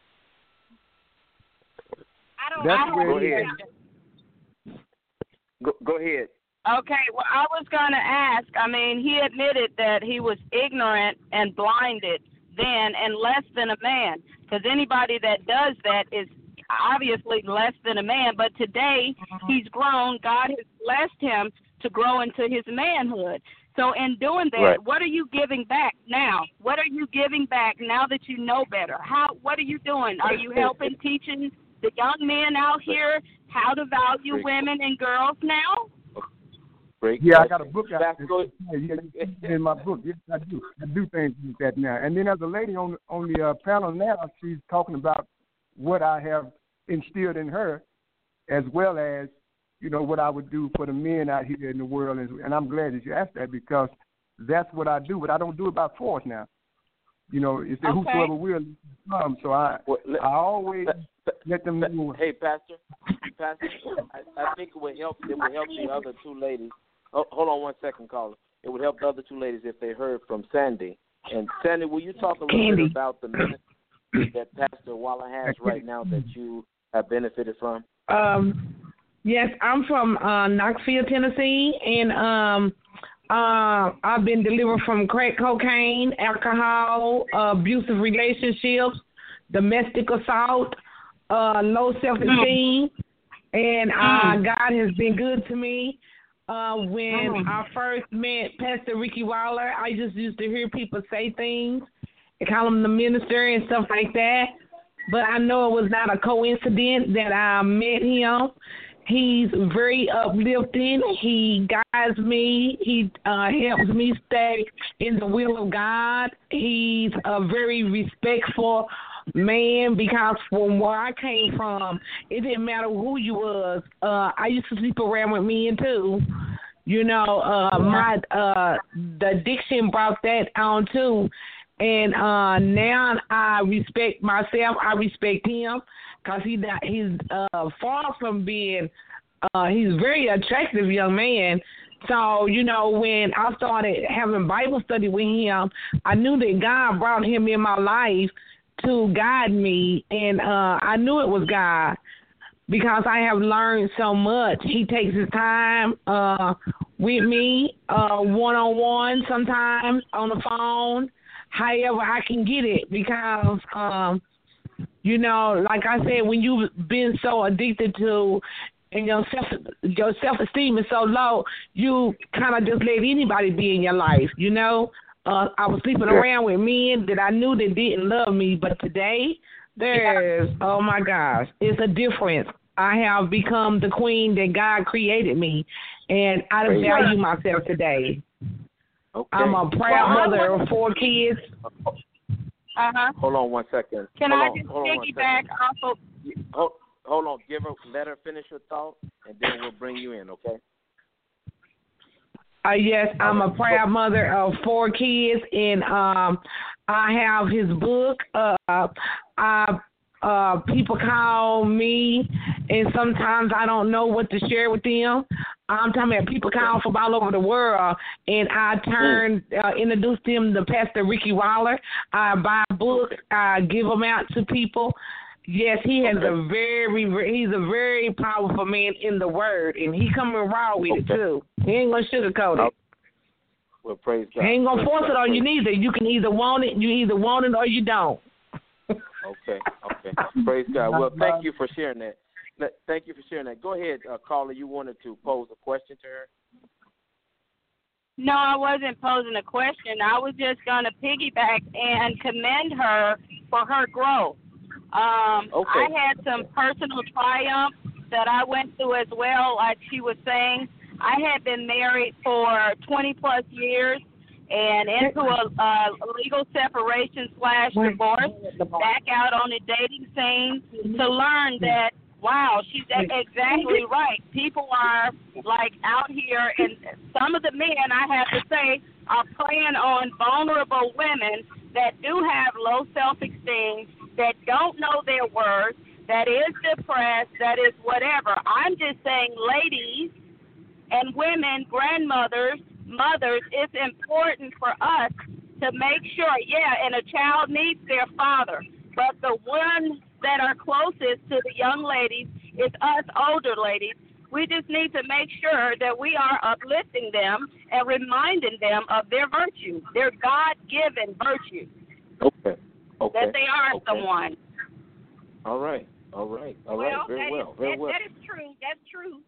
I don't, That's I don't where go ahead. Go, go ahead. Okay, well, I was going to ask, I mean, he admitted that he was ignorant and blinded then and less than a man, because anybody that does that is obviously less than a man, but today he's grown. God has blessed him to grow into his manhood. So in doing that, right. what are you giving back now? What are you giving back now that you know better? How? What are you doing? Are you helping, teaching the young men out here how to value women and girls now? Great yeah, question. I got a book out yeah, in my book. Yes, I do. I do things like that now. And then there's a lady on on the uh, panel now. She's talking about what I have instilled in her, as well as you know what I would do for the men out here in the world. And, and I'm glad that you asked that because that's what I do. But I don't do it by force now. You know, it's okay. Whosoever will come. So I well, let, I always let, let them know. Hey, Pastor, Pastor, I, I think it would help. It would help the other two ladies. Oh, hold on one second, caller. It would help the other two ladies if they heard from Sandy. And Sandy, will you talk a little Candy. bit about the ministry that Pastor Waller has right now that you have benefited from? Um, yes, I'm from uh, Knoxville, Tennessee, and um, uh, I've been delivered from crack cocaine, alcohol, uh, abusive relationships, domestic assault, uh, low self-esteem, and uh, God has been good to me. Uh, when mm. I first met Pastor Ricky Waller, I just used to hear people say things and call him the minister and stuff like that. But I know it was not a coincidence that I met him. He's very uplifting. He guides me. He uh, helps me stay in the will of God. He's a very respectful man because from where I came from, it didn't matter who you was. Uh, I used to sleep around with men too. You know, uh, my uh, the addiction brought that on too. And uh, now I respect myself. I respect him because he, he's uh, far from being, uh, he's a very attractive young man. So, you know, when I started having Bible study with him, I knew that God brought him in my life to guide me. And uh, I knew it was God because I have learned so much. He takes his time uh, with me, uh, one-on-one sometimes on the phone. However I can get it because, um, you know, like I said, when you've been so addicted to and your self your self-esteem is so low, you kind of just let anybody be in your life, you know. Uh, I was sleeping Yeah. around with men that I knew that didn't love me, but today there's, oh, my gosh, it's a difference. I have become the queen that God created me, and I Praise value God. myself today. Okay. I'm a proud Well, mother of four kids. Uh-huh. Hold on one second. Can hold I on, just hold on one piggyback second. off of Hold, hold on. Give her, let her finish her thought, and then we'll bring you in. Okay. Uh, yes, I'm a proud mother of four kids, and um, I have his book. Uh, I uh, people call me, and sometimes I don't know what to share with them. I'm talking about people call from all over the world, and I turn uh, introduce them to Pastor Ricky Waller. I buy books, I give them out to people. Yes, he has Okay. a very, very, he's a very powerful man in the Word, and he coming raw with it Okay. too. He ain't gonna sugarcoat it. Well, praise God. He ain't gonna Praise force God. it on you Praise- neither. You can either want it, you either want it or you don't. Okay. Okay. Praise God. Well, thank you for sharing that. Let- Thank you for sharing that. Go ahead, uh, caller. You wanted to pose a question to her. No, I wasn't posing a question. I was just going to piggyback and commend her for her growth. Um, Okay. I had some personal triumphs that I went through as well, like she was saying. I had been married for twenty plus years and into a, a legal separation slash divorce, back out on the dating scene to learn that, wow, she's e- exactly right. People are, like, out here, and some of the men, I have to say, are playing on vulnerable women that do have low self-esteem, that don't know their worth, that is depressed, that is whatever. I'm just saying, ladies and women, grandmothers, mothers, it's important for us to make sure, yeah, and a child needs their father, but the ones that are closest to the young ladies is us older ladies. We just need to make sure that we are uplifting them and reminding them of their virtue, their God-given virtue, Okay. Okay. that they are okay. someone. All right. All right. All well, right. Very that well. is- Very that, well. that is true. That's true.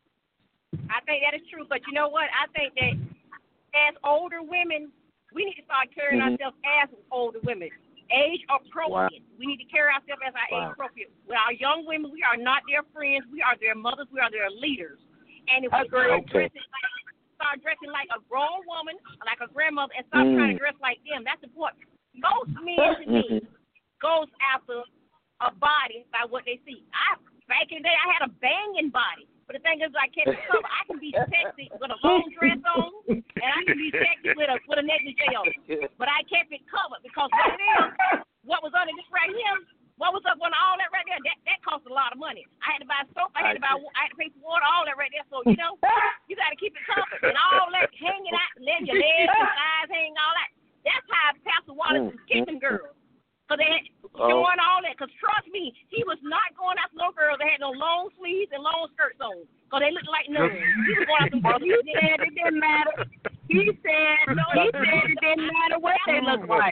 I think that is true. But you know what? I think that as older women, we need to start carrying Mhm. ourselves as older women. Age appropriate. We need to carry ourselves as our Wow. age appropriate. With our young women, we are not their friends. We are their mothers. We are their leaders. And if we Agreed. start Okay. dressing like start dressing like a grown woman, like a grandmother, and stop Mm. trying to dress like them, that's important. Most men to me Mhm. goes after a body by what they see. I back in the day I had a banging body. But the thing is, I kept it covered. I can be sexy with a long dress on, and I can be sexy with a with a negligee on. But I kept it covered because what it is, what was under this right here, what was up on all that right there, that that cost a lot of money. I had to buy soap, I had to buy, I had to pay for water, all that right there. So you know, you got to keep it covered, and all that hanging out, letting your legs and thighs hang, all that. That's how Pastor Wallace was getting them girls. Because they had Oh. showing all that. Because trust me, he was not going after no girls that had no long sleeves and long skirts on. Because they looked like nuns. He was going after Well, girls. he said it didn't matter. He said, no, he said it didn't matter what they looked like.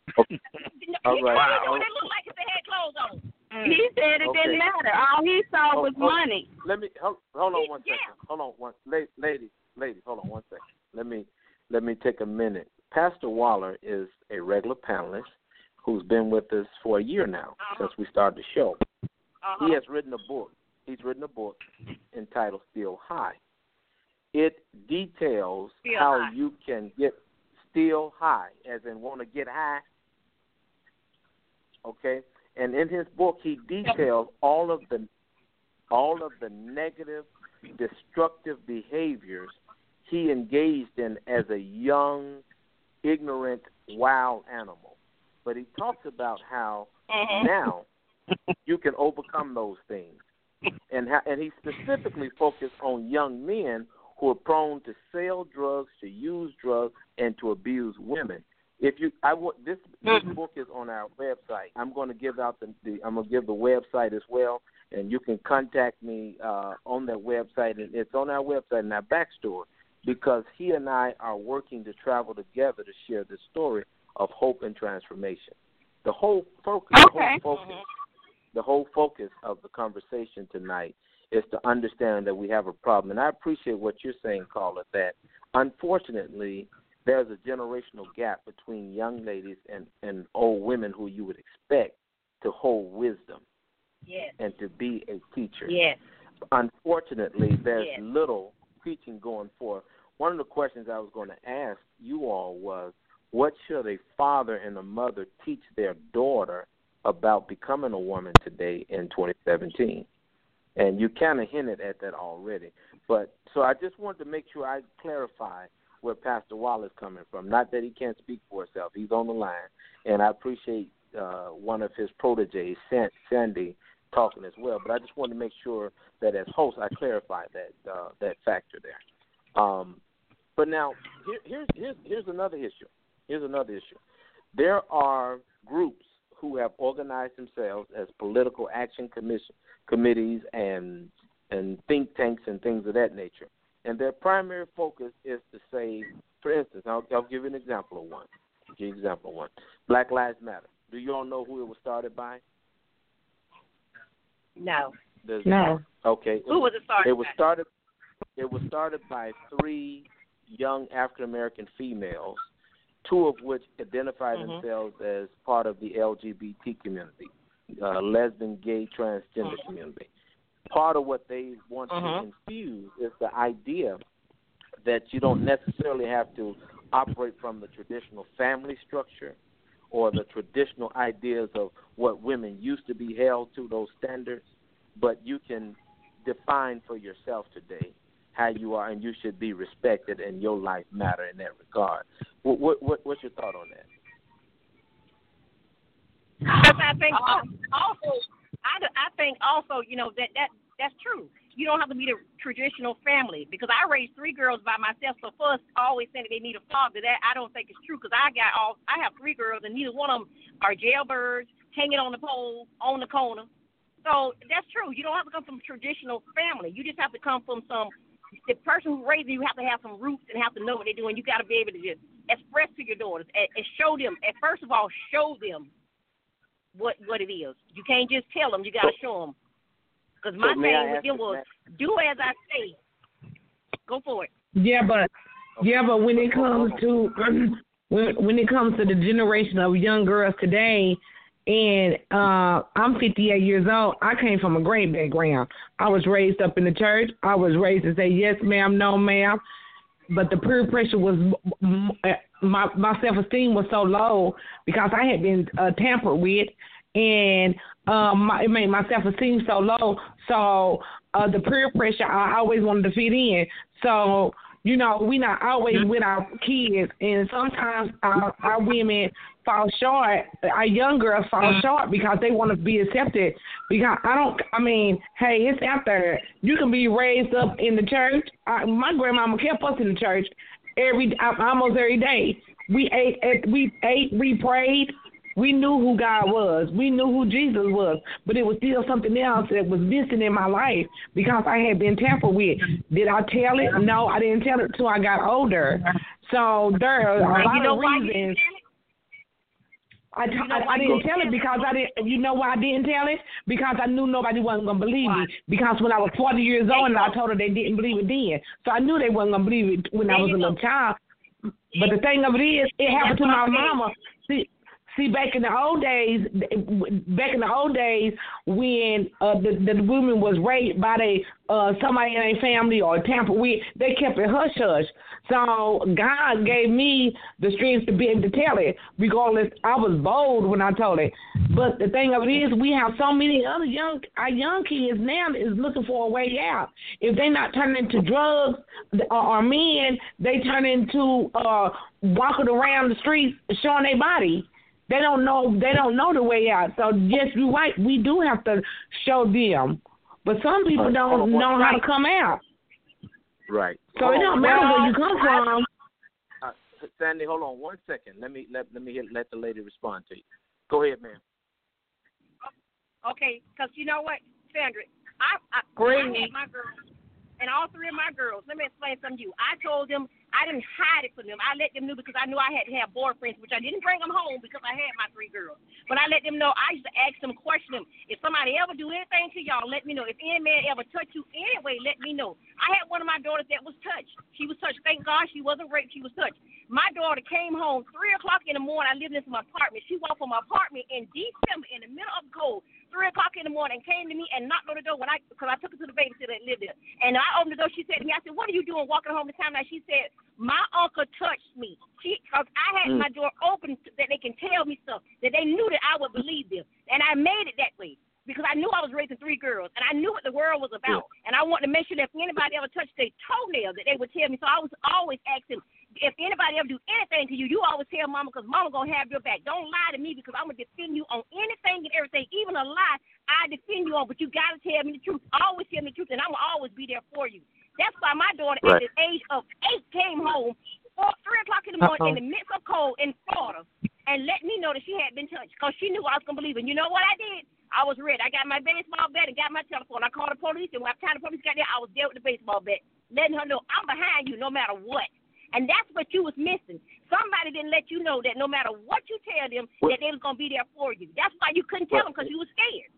All He right. knew what they looked like if they had clothes on. He said it Okay. didn't matter. All he saw Oh, was oh. money. Let me hold, hold on one Yeah. second. Hold on one, la- ladies, ladies. Hold on one second. Let me let me take a minute. Pastor Waller is a regular panelist who's been with us for a year now Uh-huh. since we started the show. Uh-huh. He has written a book. He's written a book, entitled Still High. It details Still how high. you can get still high, as in want to get high. Okay? And in his book, he details all of the all of the negative, destructive behaviors he engaged in as a young, ignorant, wild animal. But he talks about how Mm-hmm. now you can overcome those things. And ha- and he specifically focused on young men who are prone to sell drugs, to use drugs, and to abuse women. If you, I w- this this book is on our website. I'm going to give out the, the I'm going to give the website as well, and you can contact me uh, on that website. And it's on our website in our backstory, because he and I are working to travel together to share this story of hope and transformation. The whole focus, Okay. the whole focus, the whole focus of the conversation tonight is to understand that we have a problem. And I appreciate what you're saying, Carla, that unfortunately there's a generational gap between young ladies and, and old women who you would expect to hold wisdom Yes. and to be a teacher. Yes. Unfortunately, there's Yes. little teaching going forth. One of the questions I was going to ask you all was, what should a father and a mother teach their daughter about becoming a woman today in twenty seventeen? And you kind of hinted at that already. But so I just wanted to make sure I clarify where Pastor Wallace is coming from. Not that he can't speak for himself. He's on the line. And I appreciate uh, one of his proteges, Sandy, talking as well. But I just wanted to make sure that as host I clarify that uh, that factor there. Um, but now, here, here's, here's, here's another issue. Here's another issue. There are groups who have organized themselves as political action commission, committees and and think tanks and things of that nature. And their primary focus is to say, for instance, I'll, I'll give you an example of one. I'll give you an example of one. Black Lives Matter. Do you all know who it was started by? No. There's, No. Okay. Who was it started? It was by? started. It was started by three young African American females, two of which identify Mhm. themselves as part of the L G B T community, uh, lesbian, gay, transgender Mhm. community. Part of what they want Mhm. to infuse is the idea that you don't necessarily have to operate from the traditional family structure or the traditional ideas of what women used to be held to, those standards, but you can define for yourself today how you are, and you should be respected, and your life matter in that regard. What, what, what what's your thought on that? I think also, I, I think also, you know, that, that that's true. You don't have to be the traditional family, because I raised three girls by myself. So first, always saying that they need a father. That I don't think is true, because I got all I have three girls, and neither one of them are jailbirds hanging on the pole on the corner. So that's true. You don't have to come from a traditional family. You just have to come from some. The person who raised you have to have some roots and have to know what they're doing. You got to be able to just express to your daughters and, and show them. And first of all, show them what what it is. You can't just tell them. You got to show them. Because my So may I thing with ask them you was, that? do as I say. Go for it. Yeah, but yeah, but when it comes to when when it comes to the generation of young girls today, and uh, I'm fifty-eight years old. I came from a great background. I was raised up in the church. I was raised to say yes, ma'am, no, ma'am. But the peer pressure was my my self-esteem was so low because I had been uh, tampered with, and um, my, it made my self-esteem so low. So uh, the peer pressure, I always wanted to fit in. So you know, we not always with our kids, and sometimes our, our women fall short. Our young girls fall short because they want to be accepted. Because I don't, I mean, hey, it's out there. You can be raised up in the church. I, my grandmama kept us in the church every, almost every day. We ate, we ate, we prayed. We knew who God was. We knew who Jesus was. But it was still something else that was missing in my life because I had been tampered with. Did I tell it? No, I didn't tell it until I got older. So there are a lot you know of why reasons. I, t- You know I, I didn't tell it because I didn't. You know why I didn't tell it? Because I knew nobody wasn't gonna believe Why? me. Because when I was forty years old, and I told her they didn't believe it then, so I knew they wasn't gonna believe it when I There was you a go. little child. But the thing of it is, it happened to That's my what I'm saying. mama. See, See, back in the old days, back in the old days when uh, the the woman was raped by they uh, somebody in their family or tamper with, they kept it hush hush. So God gave me the strength to be able to tell it, regardless. I was bold when I told it. But the thing of it is, we have so many other young our young kids now is looking for a way out. If they're not turning into drugs or, or men, they turn into uh, walking around the streets showing their body. They don't know. They don't know the way out. So yes, you're right. We do have to show them, but some people Uh, don't hold on, know what- how to come out. Right. So Hold it don't on. matter Well, where you come from. Uh, Sandy, hold on one second. Let me let let me hear, let the lady respond to you. Go ahead, ma'am. Okay, because you know what, Sandra, I, I, I Great. had my girls, and all three of my girls, let me explain something to you. I told them, I didn't hide it from them. I let them know because I knew I had to have boyfriends, which I didn't bring them home because I had my three girls. But I let them know, I used to ask them, question them. If somebody ever do anything to y'all, let me know. If any man ever touch you anyway, let me know. I had one of my daughters that was touched. She was touched. Thank God she wasn't raped. She was touched. My daughter came home three o'clock in the morning. I lived in my apartment. She walked from my apartment in December in the middle of the cold, three o'clock in the morning, and came to me and knocked on the door when I, because I took her to the babysitter that lived there. And I opened the door. She said to me, I said, what are you doing walking home the time? Now she said, my uncle touched me. She, cause I had Mm. my door open so that they can tell me stuff, that they knew that I would believe them. And I made it that way because I knew I was raising three girls, and I knew what the world was about. Yeah. And I wanted to make sure that if anybody ever touched their toenail, that they would tell me. So I was always asking, if anybody ever do anything to you, you always tell Mama, because Mama going to have your back. Don't lie to me because I'm going to defend you on anything and everything, even a lie I defend you on, but you got to tell me the truth. Always tell me the truth, and I'm going to always be there for you. That's why my daughter, Right. at the age of eight, came home four, three o'clock in the morning Uh-oh. in the midst of cold in Florida and let me know that she had been touched because she knew I was going to believe her. And you know what I did? I was ready. I got my baseball bat and got my telephone. I called the police, and by the time the police got there, I was there with the baseball bat, letting her know I'm behind you no matter what. And that's what you was missing. Somebody didn't let you know that no matter what you tell them, What? that they was going to be there for you. That's why you couldn't tell What? them because you was scared.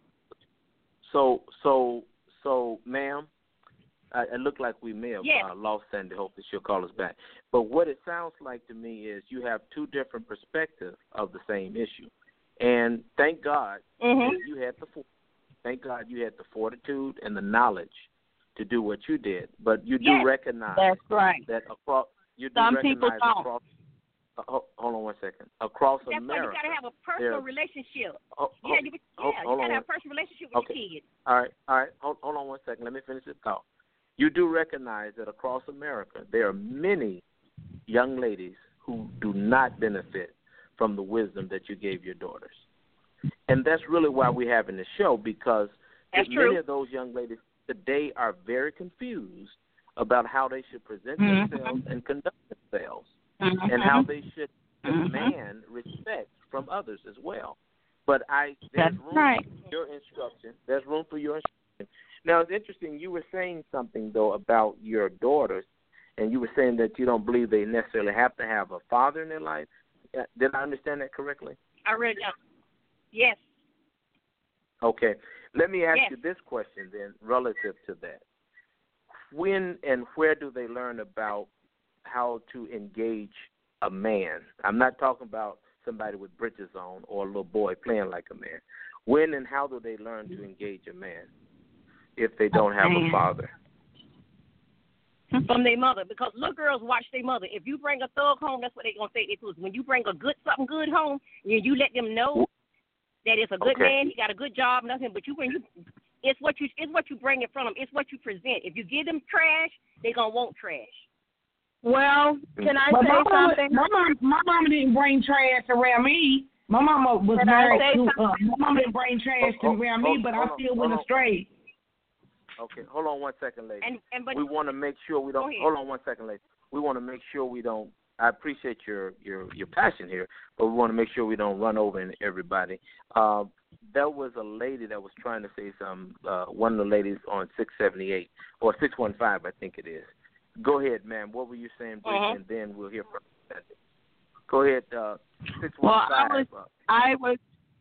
So so so, ma'am, uh, it looked like we may have Yes. uh, lost Sandy. Hopefully she'll call us back. But what it sounds like to me is you have two different perspectives of the same issue. And thank God Mhm. that you had the for- thank God you had the fortitude and the knowledge to do what you did. But you do Yes, recognize That's right. that across you do Some recognize people don't. across. Uh, ho- hold on one second. Across That's why America. you got to have a personal there- relationship. Oh, Yeah, oh, you, yeah, hold- you hold got on to have a one- personal relationship with Okay. your kids. All right, all right. Hold, hold on one second. Let me finish this thought. You do recognize that across America, there are many young ladies who do not benefit from the wisdom that you gave your daughters. And that's really why we're having this show, because That's many true. of those young ladies today are very confused about how they should present Mhm. themselves and conduct themselves, Mhm. and how they should Mhm. demand respect from others as well. But I there's That's room right. for your instruction. There's room for your instruction. Now it's interesting. You were saying something though about your daughters, and you were saying that you don't believe they necessarily have to have a father in their life. Uh, Did I understand that correctly? I really don't. Yes. Okay. Let me ask Yes. you this question then, relative to that. When and where do they learn about how to engage a man? I'm not talking about somebody with britches on or a little boy playing like a man. When and how do they learn to engage a man if they don't have a Man. father? From their mother, because little girls watch their mother. If you bring a thug home, that's what they're gonna say. They do. When you bring a good something good home, you, you let them know that it's a good Okay. man. He got a good job, nothing. But you bring you, it's what you it's what you bring in front of them. It's what you present. If you give them trash, they gonna want trash. Well, can I But say my mama, something? my mom, my mama didn't bring trash around me. My mama was Can I married say to. Uh, something? my mama didn't bring trash to Oh, oh, around oh, me, but I hold on, still hold went on. astray. Okay, hold on one second, lady. And and but we want to make sure we Go don't. ahead. Hold on one second, lady. We want to make sure we don't. I appreciate your your your passion here, but we want to make sure we don't run over everybody. Uh, there was a lady that was trying to say something. Uh, one of the ladies on six seventy-eight or six one five, I think it is. Go ahead, ma'am. What were you saying briefly, Uh-huh. and then we'll hear from you. Go ahead, uh, six Well, one I five. was, I was,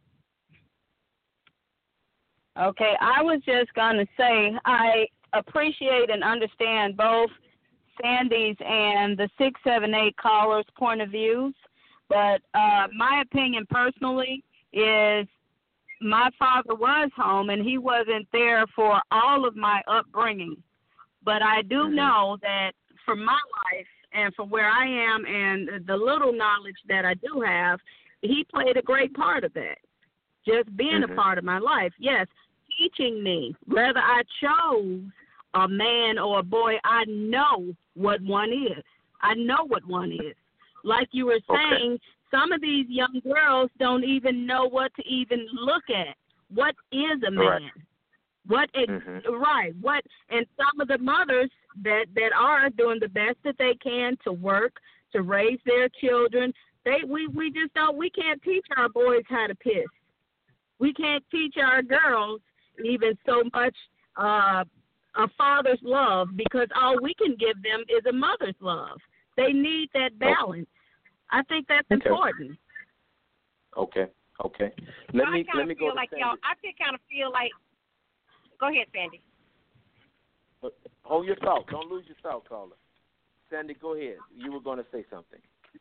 okay, I was just going to say I appreciate and understand both Sandy's and the six seven eight callers' point of views. But uh, my opinion personally is my father was home, and he wasn't there for all of my upbringing. But I do mm-hmm. know that for my life and for where I am and the little knowledge that I do have, he played a great part of that, just being mm-hmm. a part of my life. Yes, teaching me, whether I chose a man or a boy, I know what one is. I know what one is. Like you were saying, okay. some of these young girls don't even know what to even look at. What is a man? Right. What it, mm-hmm. right? What and some of the mothers that that are doing the best that they can to work to raise their children. They we we just don't. We can't teach our boys how to piss. We can't teach our girls even so much uh, a father's love because all we can give them is a mother's love. They need that balance. I think that's okay. important. Okay. Okay. Let I me let me feel go like to y'all. I feel kind of feel like. Go ahead, Sandy. Hold your thought. Don't lose your thought, caller. Sandy, go ahead. You were going to say something.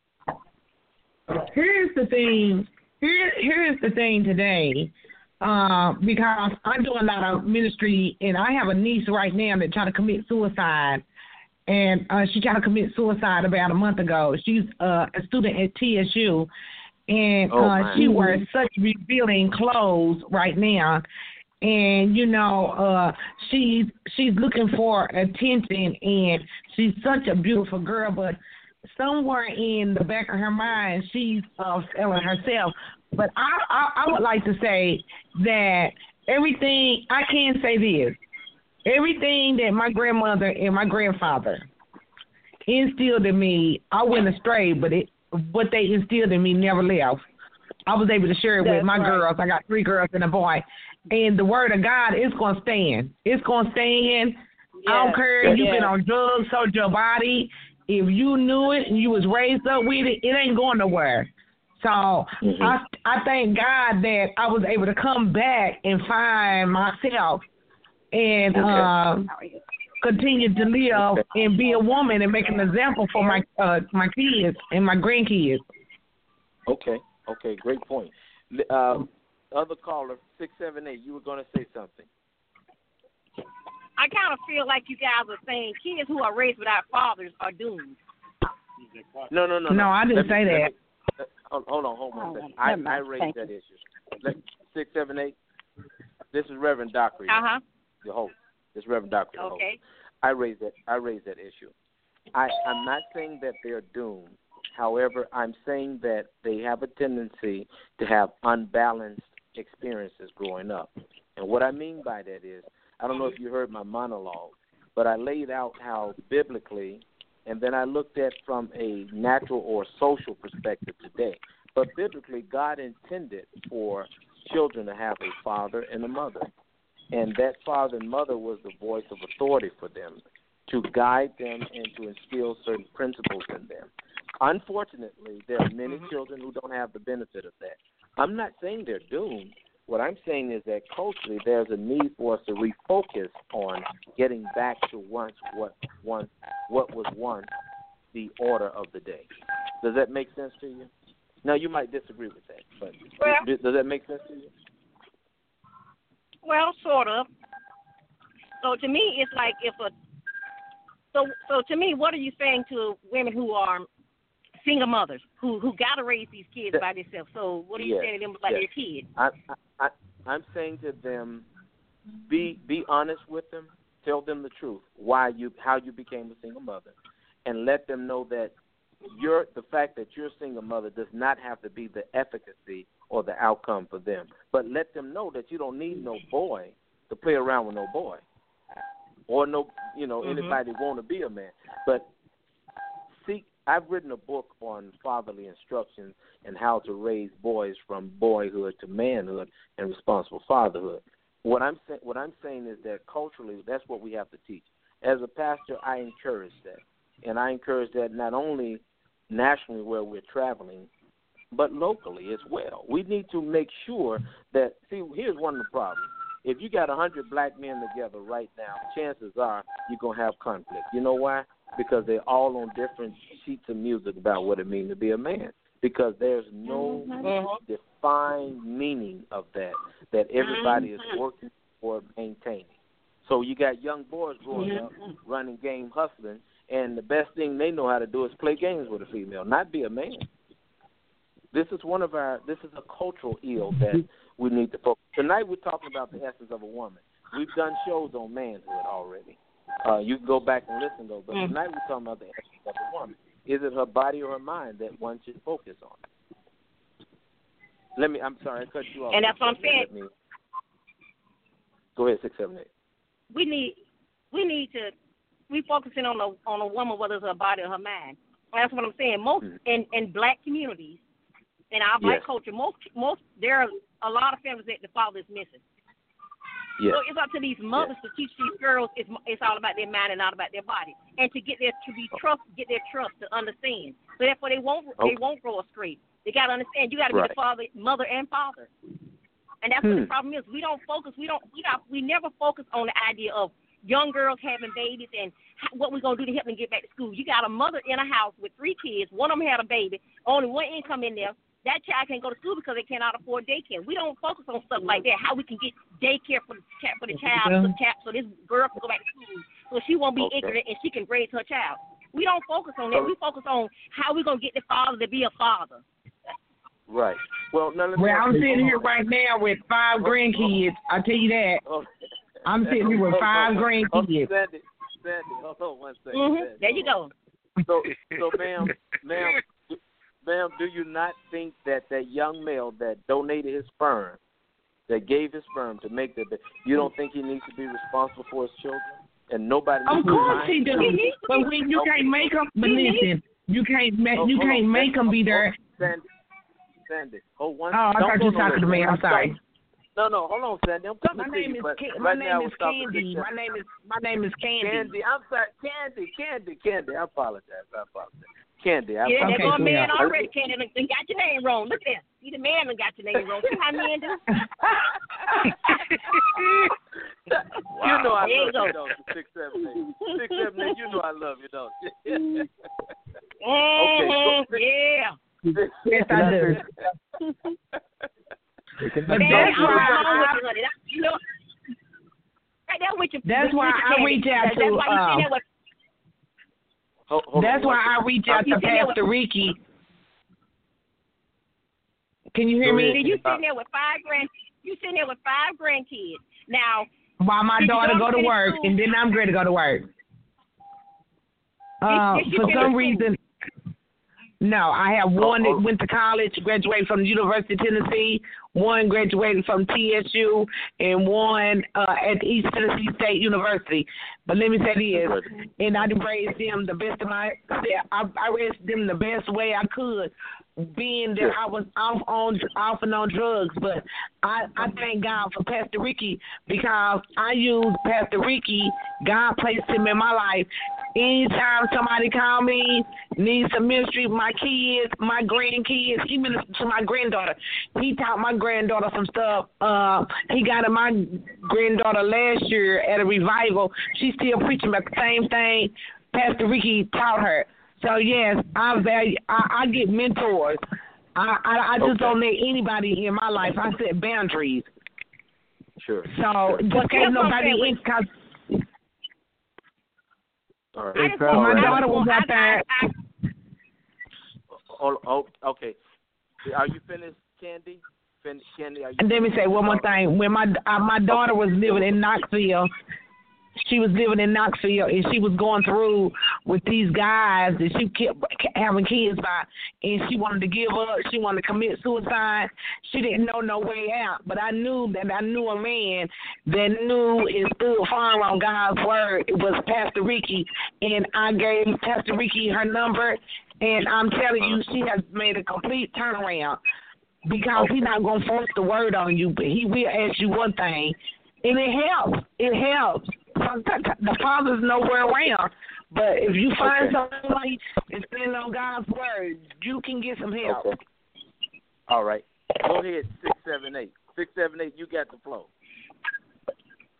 Here's the thing. Here, here's the thing today. Uh, because I'm doing a lot of ministry, and I have a niece right now that tried to commit suicide. And uh, she tried to commit suicide about a month ago. She's uh, a student at T S U, and oh, uh, she wears such revealing clothes right now. And, you know, uh, she's, she's looking for attention, and she's such a beautiful girl, but somewhere in the back of her mind, she's uh, feeling herself. But I, I, I would like to say that everything, I can say this, everything that my grandmother and my grandfather instilled in me, I went astray, but it, what they instilled in me never left. I was able to share it That's with my right. girls. I got three girls and a boy. And the word of God is going to stand. It's going to stand. Yes. I don't care if you've yes. been on drugs, sold your body. If you knew it and you was raised up with it, it ain't going nowhere. So mm-hmm. I I thank God that I was able to come back and find myself and okay. uh, continue to live okay. and be a woman and make an example for my uh, my kids and my grandkids. Okay. Okay. Great point. Uh, other caller, six seven eight, you were going to say something. I kind of feel like you guys are saying kids who are raised without fathers are doomed. No, no, no. No, no. I didn't me, say that. Me, uh, hold on, hold on. Oh, I, I raised that issue. Let, six seven eight, this is Reverend Dockery. Uh-huh. The host. This is Reverend Dockery. Okay. I raised that. I raised that issue. I, I'm not saying that they're doomed. However, I'm saying that they have a tendency to have unbalanced experiences growing up. And what I mean by that is, I don't know if you heard my monologue, but I laid out how biblically, and then I looked at from a natural or social perspective today. But biblically, God intended for children to have a father and a mother. And that father and mother was the voice of authority for them to guide them and to instill certain principles in them. Unfortunately, there are many children who don't have the benefit of that. I'm not saying they're doomed. What I'm saying is that culturally there's a need for us to refocus on getting back to once what once what was once the order of the day. Does that make sense to you? Now, you might disagree with that, but well, does, does that make sense to you? Well, sort of. So to me, it's like if a so so to me, what are you saying to women who are single mothers who who got to raise these kids by themselves? So what are you yes, saying to them about yes. their kids? I, I, I, I'm saying to them, be be honest with them. Tell them the truth. Why you how you became a single mother, and let them know that your the fact that you're a single mother does not have to be the efficacy or the outcome for them. But let them know that you don't need no boy to play around with no boy, or no you know mm-hmm. anybody want to be a man. But seek. I've written a book on fatherly instructions and how to raise boys from boyhood to manhood and responsible fatherhood. What I'm saying, what I'm saying is that culturally, that's what we have to teach. As a pastor, I encourage that, and I encourage that not only nationally where we're traveling, but locally as well. We need to make sure that. See, here's one of the problems. If you got a hundred black men together right now, chances are you're gonna have conflict. You know why? Because they're all on different sheets of music about what it means to be a man. because there's no Mm-hmm. defined meaning of that that everybody is working for maintaining. So you got young boys growing up, running game, hustling, and the best thing they know how to do is play games with a female, not be a man. This is one of our, this is a cultural ill that we need to focus. Tonight we're talking about the essence of a woman. We've done shows on manhood already. Uh, you can go back and listen, though, but tonight we're talking about the essence of a woman. Is it her body or her mind that one should focus on? Let me, I'm sorry, I cut you off. And that's what I'm saying. Me, go ahead, six seven eight. We need, we need to, we focusing on a on a woman, whether it's her body or her mind. That's what I'm saying. Most mm-hmm. in in black communities, in our black yes. culture, most most there are a lot of families that the father is missing. Yes. So it's up to these mothers yes. to teach these girls it's it's all about their mind and not about their body, and to get their to be trust, get their trust to understand. So therefore they won't okay. they won't grow straight. They got to understand. You got to right. be the father, mother, and father. And that's hmm. what the problem is. We don't focus. We don't. We not, We never focus on the idea of young girls having babies and how, what we're gonna do to help them get back to school. You got a mother in a house with three kids. One of them had a baby. Only one income in there. That child can't go to school because they cannot afford daycare. We don't focus on stuff like that. How we can get daycare for the for the child, so, so this girl can go back to school, so she won't be okay. ignorant and she can raise her child. We don't focus on that. We focus on how we gonna get the father to be a father. Right. Well, no, let me well, I'm sitting here right now with five grandkids. I tell you that. Oh. I'm sitting here with five grandkids. Oh, Sandy, Sandy, hold on one second. Mm-hmm. Sandy, there you go. So, so, ma'am, ma'am, ma'am, do you not think that that young male that donated his sperm, that gave his sperm to make the, you don't think he needs to be responsible for his children? And nobody. Of course he does. But when you can't make them, but listen, you can't make you can't make them be there. Sandy, Sandy, hold one. Oh, I thought you were talking to me. I'm sorry. No, no, hold on, Sandy. I'm coming my to name you. Is But Ca- right my now name is Candy. My name is my name is Candy. Candy, I'm sorry, Candy, Candy, Candy. I apologize. I apologize. Candy, I yeah, apologize. there go a Okay, man yeah. already. Candy done got your name wrong. Look at that. See, the man done got your name wrong. See how men do? Wow. You know I there love you, you, don't you? Six, seven, eight. Six, seven, eight. You know I love you, don't you? mm-hmm. Okay. Yeah. Yes, I do. But that's why I, you know, right there with your, that's with why your I reach out that's to. why you Uh, sitting there with, hold, hold that's on, why I reach out to Pastor Ricky. Can you hear me? You sitting there with five grand. You sitting there with five grandkids. Now, while my daughter go to work, and then I'm ready to go to work. Uh, for some reason. No, I have one that went to college, graduated from the University of Tennessee, one graduated from T S U, and one uh, at East Tennessee State University. But let me say this, and I raised them the best of my, I, I raised them the best way I could, being that I was off on off and on drugs. But I, I thank God for Pastor Ricky, because I use Pastor Ricky. God placed him in my life. Anytime somebody call me, needs some ministry, my kids, my grandkids, even to my granddaughter, he taught my granddaughter some stuff. Uh, he got to my granddaughter last year at a revival. She's still preaching about the same thing Pastor Ricky taught her. So yes, I value. I, I get mentors. I I, I just okay. don't let anybody in my life. I set boundaries. Sure. So just can't nobody in. Cause all right. I just my want, daughter I was out there. I, Oh, oh, okay. Are you finished, Candy? Fin- Candy, are you? And let me say one more thing. When my uh, my daughter was living in Knoxville, she was living in Knoxville, and she was going through with these guys that she kept having kids by, and she wanted to give up. She wanted to commit suicide. She didn't know no way out. But I knew that I knew a man that knew and stood firm on God's word. It was Pastor Ricky, and I gave Pastor Ricky her number, and I'm telling you, she has made a complete turnaround, because he's not going to force the word on you, but he will ask you one thing, and it helps. It helps. The father's nowhere around, but if you find okay. somebody that's standing on God's word, you can get some help. Okay. All right. Go ahead, six seven eight. Six seven eight. You got the flow.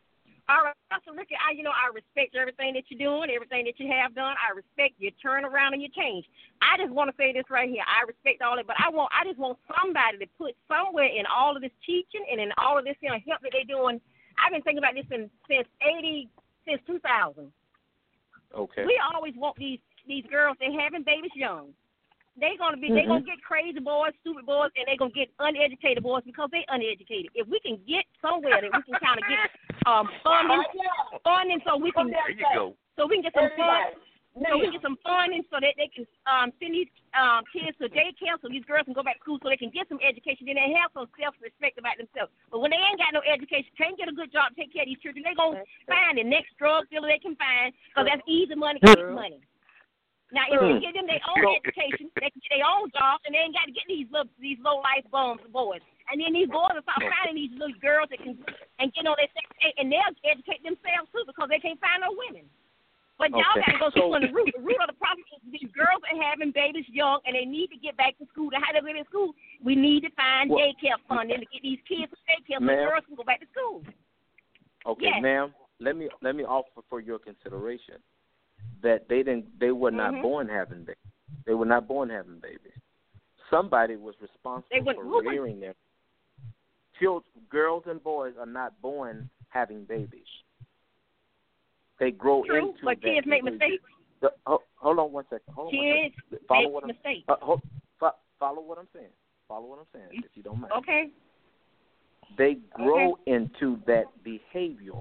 All right, Pastor Ricky, I, you know, I respect everything that you're doing, everything that you have done. I respect your turnaround and your change. I just want to say this right here. I respect all that, but I want, I just want somebody to put somewhere in all of this teaching and in all of this, you know, help that they're doing. I've been thinking about this since since eighty, since two thousand. Okay. We always want these these girls. They're having babies young. They gonna be. Mm-hmm. They gonna get crazy boys, stupid boys, and they gonna get uneducated boys because they uneducated. If we can get somewhere that we can kind of get um funding, funding, so we can. There you go. So we can get some fun. So we can get some funding so that they can um send these um kids to daycare so these girls can go back to school so they can get some education. Then they have some self respect about themselves. But when they ain't got no education, can't get a good job, take care of these children, they gonna find the next drug dealer they can find because that's easy money, quick money. Now, if we give them their own education, they can get their own jobs, and they ain't got to get these little, these low life bums boys. And then these boys will start finding these little girls that can and get on their sex, and they'll educate themselves too because they can't find no women. But y'all okay. got to go so, to the root. The root of the problem is these girls are having babies young, and they need to get back to school. To how they live in school, we need to find well, daycare funding to get these kids to daycare so the girls can go back to school. Okay, yes. ma'am. Let me let me offer for your consideration that they didn't, they were not mm-hmm. born having babies. They were not born having babies. Somebody was responsible for moving. rearing them. Children, girls and boys are not born having babies. They grow True, into but that kids make behavior. mistakes. The, hold, hold on one second. Hold on kids one second. Follow make what I'm, mistakes. Uh, hold, fo- follow what I'm saying. Follow what I'm saying, if you don't mind. Okay. They grow okay. into that behavior.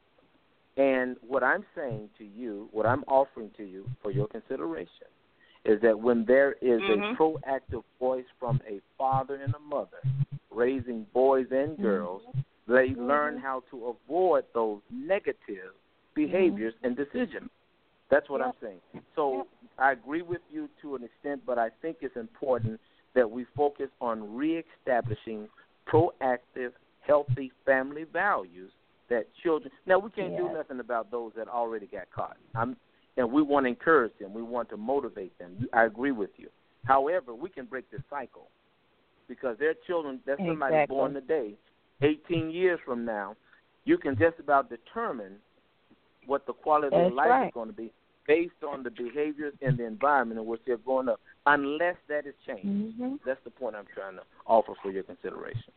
And what I'm saying to you, what I'm offering to you for your consideration, is that when there is mm-hmm. a proactive voice from a father and a mother raising boys and girls, mm-hmm. they mm-hmm. learn how to avoid those negative behaviors mm-hmm. and decisions. That's what yep. I'm saying. So yep. I agree with you to an extent, but I think it's important that we focus on reestablishing proactive, healthy family values that children. Now, we can't yeah. do nothing about those that already got caught. I'm, and we want to encourage them. We want to motivate them. I agree with you. However, we can break this cycle because their children, that's somebody exactly. born today, eighteen years from now, you can just about determine what the quality that's of life right. is going to be based on the behaviors and the environment in which they're growing up, unless that is changed. Mm-hmm. That's the point I'm trying to offer for your consideration.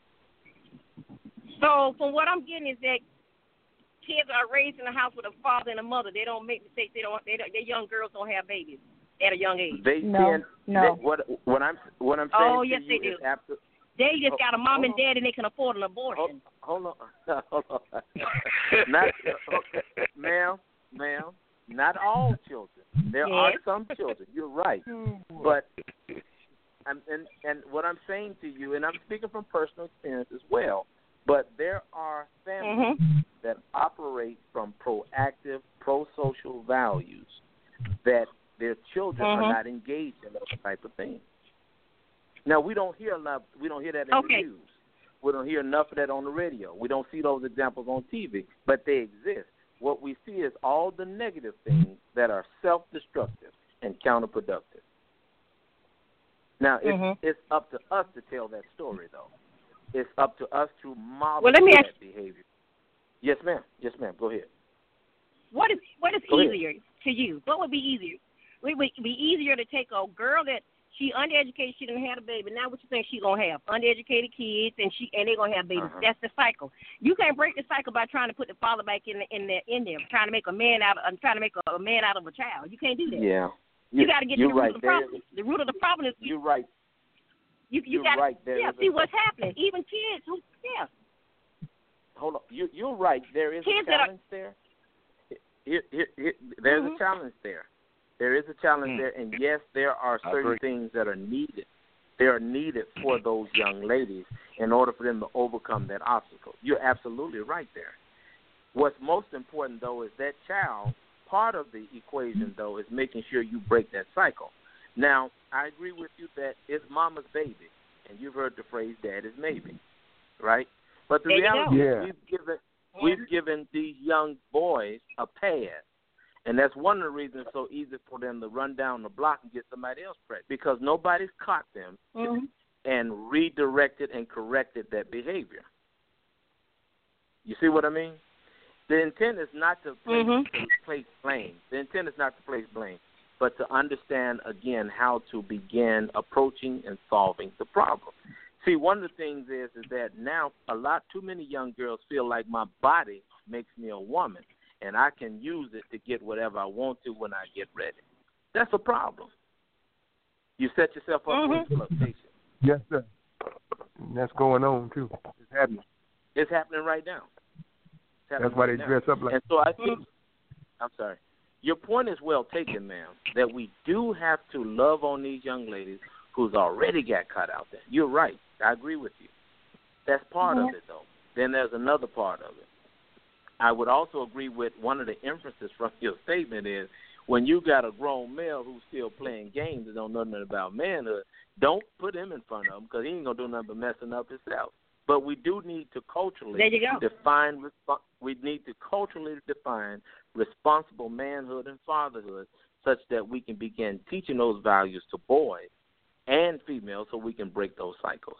So, from what I'm getting is that kids are raised in a house with a father and a mother. They don't make mistakes. They don't. They don't, their young girls don't have babies at a young age. They no, can. No. They, what what I'm what I'm saying oh, to yes, you they do. is after. They just got a mom and on. dad, and they can afford an abortion. Hold, hold on, hold on. Not, okay, ma'am, ma'am. Not all children. There yes. are some children. You're right, but. I'm, and and what I'm saying to you, and I'm speaking from personal experience as well. But there are families mm-hmm. that operate from proactive, pro-social values that their children mm-hmm. are not engaged in those type of things. Now we don't hear enough. We don't hear that in okay. the news. We don't hear enough of that on the radio. We don't see those examples on T V, but they exist. What we see is all the negative things that are self-destructive and counterproductive. Now it's mm-hmm. it's up to us to tell that story, though. It's up to us to model well, let me that ask, behavior. Yes, ma'am. Yes, ma'am. Go ahead. What is what is Go easier ahead. to you? What would be easier? Would it be easier to take a girl that she undereducated, she didn't have a baby. Now what you think she gonna have? Undereducated kids, and she and they gonna have babies. Uh-huh. That's the cycle. You can't break the cycle by trying to put the father back in the, in there in there, trying to make a man out of uh, trying to make a, a man out of a child. You can't do that. Yeah. You, you got to get to the root right. of the problem. There, the root of the problem is you're right. You you you're got right. There yeah. is See a, what's happening. Even kids who yeah. Hold on. You you're right. There is kids a challenge that are, there. Here, here, here, there's mm-hmm. a challenge there. There is a challenge mm. there, and yes, there are certain things that are needed. They are needed for those young ladies in order for them to overcome that obstacle. You're absolutely right there. What's most important, though, is that child, part of the equation, though, is making sure you break that cycle. Now, I agree with you that it's mama's baby, and you've heard the phrase dad is maybe, right? But the there reality yeah. is we've given, we've given these young boys a pass. And that's one of the reasons it's so easy for them to run down the block and get somebody else pregnant, because nobody's caught them mm-hmm. and redirected and corrected that behavior. You see what I mean? The intent is not to place, Mhm. to place blame. The intent is not to place blame, but to understand, again, how to begin approaching and solving the problem. See, one of the things is, is that now a lot too many young girls feel like my body makes me a woman, and I can use it to get whatever I want to when I get ready. That's a problem. You set yourself up Mhm. for exploitation. Yes, sir. And that's going on too. It's happening. It's happening right now. It's happening That's why right they now. dress up like. And so I think, I'm sorry, your point is well taken, ma'am, that we do have to love on these young ladies who's already got caught out there. You're right. I agree with you. That's part Mhm. of it, though. Then there's another part of it. I would also agree with one of the inferences from your statement is when you got a grown male who's still playing games and don't know nothing about manhood, don't put him in front of him because he ain't going to do nothing but messing up himself. But we do need to culturally There you go. define, respo- we need to culturally define responsible manhood and fatherhood such that we can begin teaching those values to boys and females so we can break those cycles.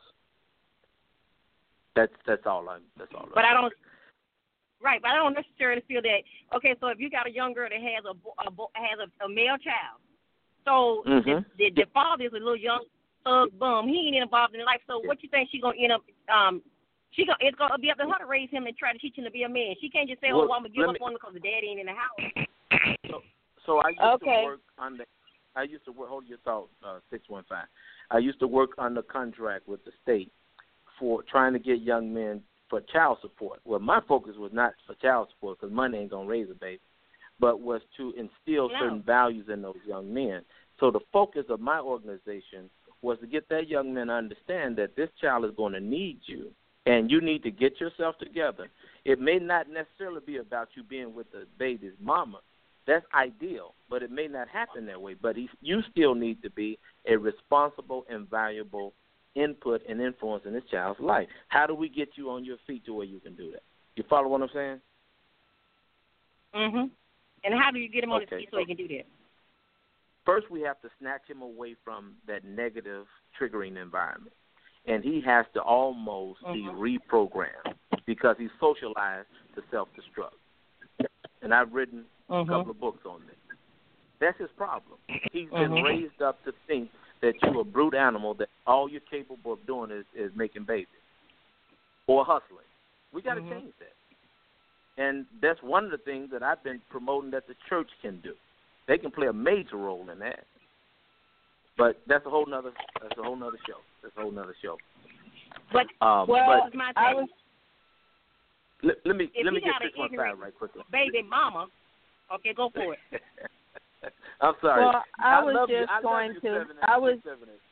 That's that's all I'm. That's all. But I'm I don't. Right, but I don't necessarily feel that. Okay, so if you got a young girl that has a, bo- a bo- has a, a male child, so Mhm. the, the the father is a little young thug bum. He ain't involved in life. So what you think she gonna end up? Um, she gonna it's gonna be up to her to raise him and try to teach him to be a man. She can't just say, Well, "Oh, I'm gonna give let up me- on him because the daddy ain't in the house." So, so I used Okay. to work on the. I used to work. Hold your thought, uh, six one five. I used to work under contract with the state for trying to get young men for child support. Well, my focus was not for child support because money ain't gonna raise a baby, but was to instill No. certain values in those young men. So the focus of my organization was to get that young man to understand that this child is going to need you, and you need to get yourself together. It may not necessarily be about you being with the baby's mama. That's ideal, but it may not happen that way. But he, you still need to be a responsible and valuable input and influence in this child's life. How do we get you on your feet to where you can do that? You follow what I'm saying? Mhm. And how do you get him on his Okay. feet so he can do that? First, we have to snatch him away from that negative triggering environment. And he has to almost be Mhm. reprogrammed because he's socialized to self-destruct. And I've written a Mhm. couple of books on this. That's his problem. He's been Mhm. raised up to think that you're a brute animal, that all you're capable of doing is, is making babies or hustling. We got to Mhm. change that. And that's one of the things that I've been promoting that the church can do. They can play a major role in that. But that's a whole nother that's a whole nother show. That's a whole nother show. But Um, Well, this is my I thing. was let, let me If let me you get got an six one five ignorant right quickly. baby mama, okay, go for it. I'm sorry. well, I, was love you. just I love going you, to. seven eight, I was six seven eight.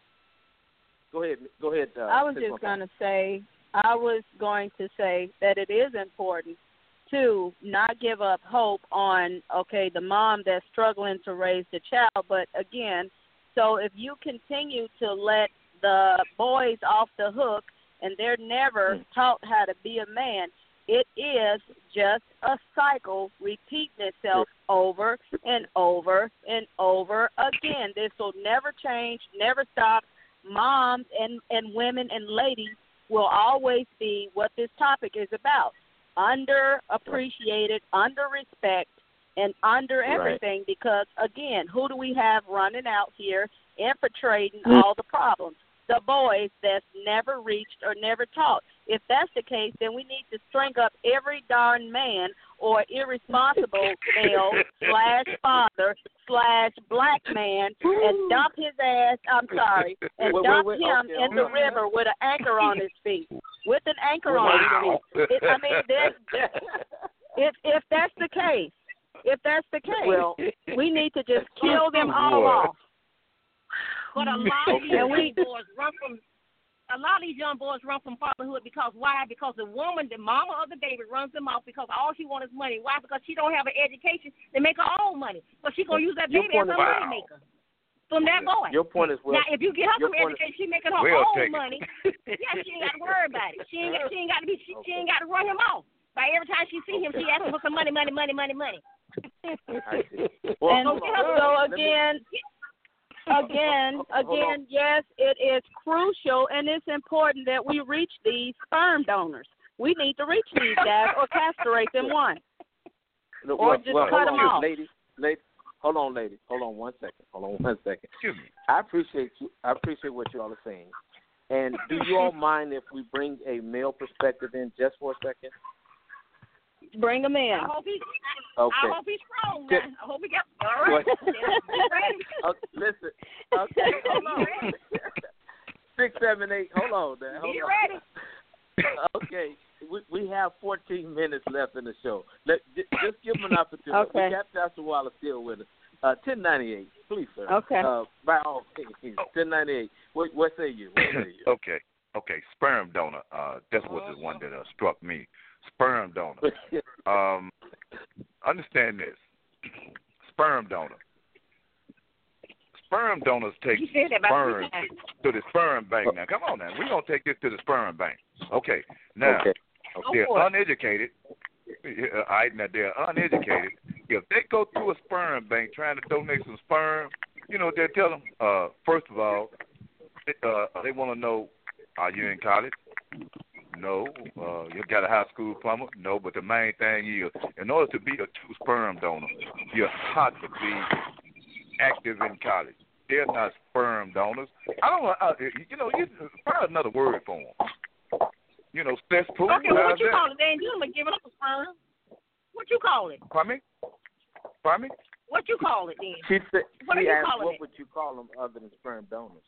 Go ahead. Go ahead. Uh, I was six just one five. going to say, I was going to say that it is important to not give up hope on, okay, the mom that's struggling to raise the child. But again, so if you continue to let the boys off the hook and they're never Mm. taught how to be a man, it is just a cycle repeating itself over and over and over again. This will never change, never stop. Moms and, and women and ladies will always be what this topic is about. Underappreciated, under respect, and under Right. everything because, again, who do we have running out here infiltrating Mm. all the problems? The boys that's never reached or never taught. If that's the case, then we need to string up every darn man or irresponsible male slash father slash black man and dump his ass, I'm sorry, and Wait, wait, dump wait, him okay, in hold the on. river with an anchor on his feet. With an anchor on Wow. his feet. It, I mean, there's, if, if that's the case, if that's the case, Well, we need to just kill them all Boy. off. But a lot of these And young we- boys run from a lot of these young boys run from fatherhood because why? Because the woman, the mama of the baby, runs them off because all she wants is money. Why? Because she don't have an education to make her own money. But she gonna use that Your baby as point her is- money maker from that boy. Your point is well. Now, if you get her your some point is- education, she making her Well own taken. money. Yeah, she ain't got to worry about it. She ain't, she ain't got to be. She, she ain't got to run him off. By every time she see him, she asking for some money, money, money, money, money. I see. Well, And hold on. so Let me- again, again, Hold on. again, yes, it is crucial and it's important that we reach these sperm donors we need to reach these guys or castrate them one. No, Or well, just well, cut hold 'em on, off. lady. Lady, hold on, lady. Hold on one second. Hold on one second. Excuse me. I appreciate you. I appreciate what you all are saying. And do you all mind if we bring a male perspective in just for a second? Bring them in. I hope he's. Okay. I hope he's strong. Good. Now. I hope he got. All right. Uh, listen. Okay. Hold on. Six, seven, eight. Hold on. There. Hold Get on. ready. Okay. We we have fourteen minutes left in the show. Let j- just give him an opportunity. Okay. We got Pastor Wallace still with us. Uh, ten ninety-eight, please, sir. Okay. Uh, by all means, ten ninety-eight. What, what say you? What say you? Okay. Okay. Sperm donor. Uh, that's what the one that uh, struck me. Sperm donor. Um, understand this. Sperm donor. Sperm donors take You said that about sperm three times. to the sperm bank. Now, come on now. We're going to take this to the sperm bank. Okay. Now, Okay. they're for it. uneducated. Uh, all right, now they're uneducated. If they go through a sperm bank trying to donate some sperm, you know what they tell them? Uh, first of all, they, uh, they want to know, are you in college? No. Uh, you got a high school diploma? No. But the main thing is, in order to be a true sperm donor, you have to be active in college. They're not sperm donors. I don't know. Uh, you know, you find another word for them. You know, cesspool. Okay, well, what you that? call it, Dan? You gonna give it up a sperm? What you call it? Pardon me? Pardon me? What you call it then? She said, What are she you asked, calling what it? would you call them other than sperm donors?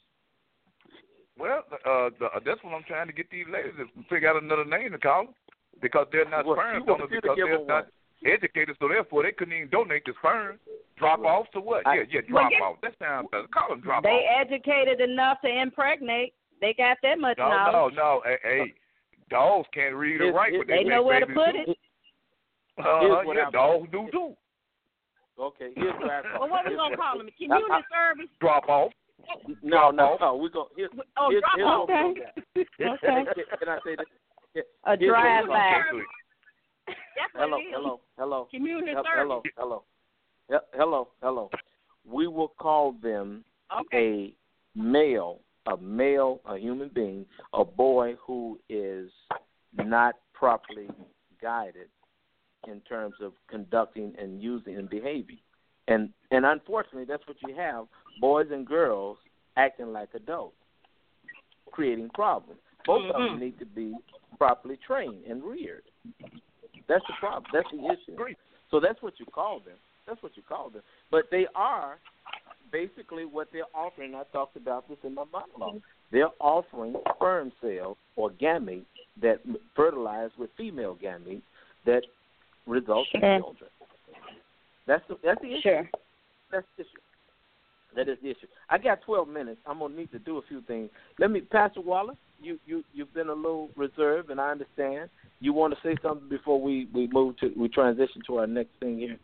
Well, uh, the, uh, that's what I'm trying to get these ladies to figure out another name to call them, because they're not Well, sperm she wants donors you to because give they're her not one. educated, so therefore they couldn't even donate the sperm. Drop Well, off to what? I- yeah, yeah, Well, drop get- off. That sounds better. Call them drop They off. educated enough to impregnate. They got that much No, knowledge. no, no. Hey, hey, dogs can't read or Here's- write, here's- but they, They make know where to babies put too. it. Uh, Here's what yeah, I- dogs do too. Okay, here's what I call Well, what we here's gonna what- call them? Community I- I- service? Drop off. No, Drop no, off. no. We're going here's, Oh, here's, drop here's off. what we're Okay. gonna do. Okay. Can, can I say this? Here- A here's what we're drive gonna by. do. That's what Hello, it is. hello, hello. Community Hel- service. Hello, hello. He- Hello, hello. We will call them Okay. a male, a male, a human being, a boy who is not properly guided in terms of conducting and using and behaving. And and unfortunately, that's what you have, boys and girls acting like adults, creating problems. Both of them Mhm. need to be properly trained and reared. That's the problem. That's the issue. So that's what you call them. That's what you call them. But they are basically what they're offering. I talked about this in my monologue. They're offering sperm cells or gametes that fertilize with female gametes that result in Sure. children. That's the, that's the issue. Sure. That's the issue. That is the issue. I got twelve minutes. I'm gonna need to do a few things. Let me, Pastor Wallace. You you you've been a little reserved, and I understand. You want to say something before we, we move to we transition to our next thing here?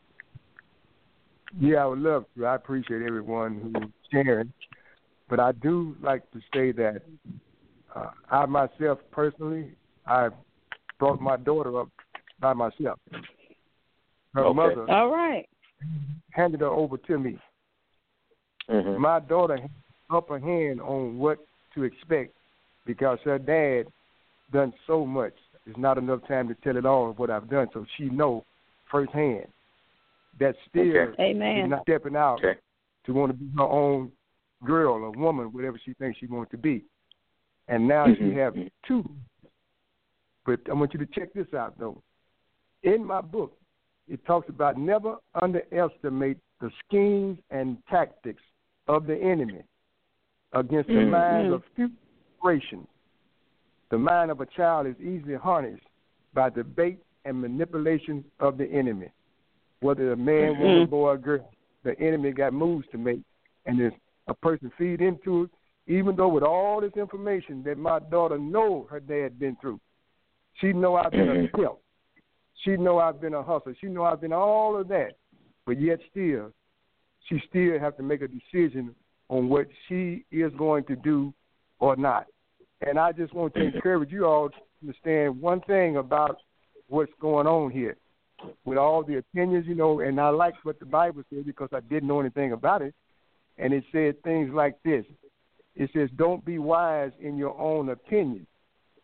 Yeah, I would love to. I appreciate everyone who's sharing. But I do like to say that uh, I myself personally, I brought my daughter up by myself. Her Okay. mother All right. handed her over to me. Mm-hmm. My daughter had upper hand on what to expect because her dad done so much. There's not enough time to tell it all of what I've done, so she know firsthand that still Okay. Amen. is not stepping out Okay. to want to be her own girl or woman, whatever she thinks she wants to be. And now Mm-hmm. she have two. But I want you to check this out, though. In my book, it talks about never underestimate the schemes and tactics of the enemy against the Mhm. minds of future generations. The mind of a child is easily harnessed by the bait and manipulation of the enemy. Whether a man, Mhm. woman, boy, or girl, the enemy got moves to make, and if a person feed into it, even though with all this information that my daughter know her dad been through, she know I've been a pimp. She know I've been a hustler. She know I've been all of that. But yet still, she still have to make a decision on what she is going to do or not. And I just want to encourage you all to understand one thing about what's going on here. With all the opinions, you know, and I like what the Bible said because I didn't know anything about it. And it said things like this. It says, don't be wise in your own opinion.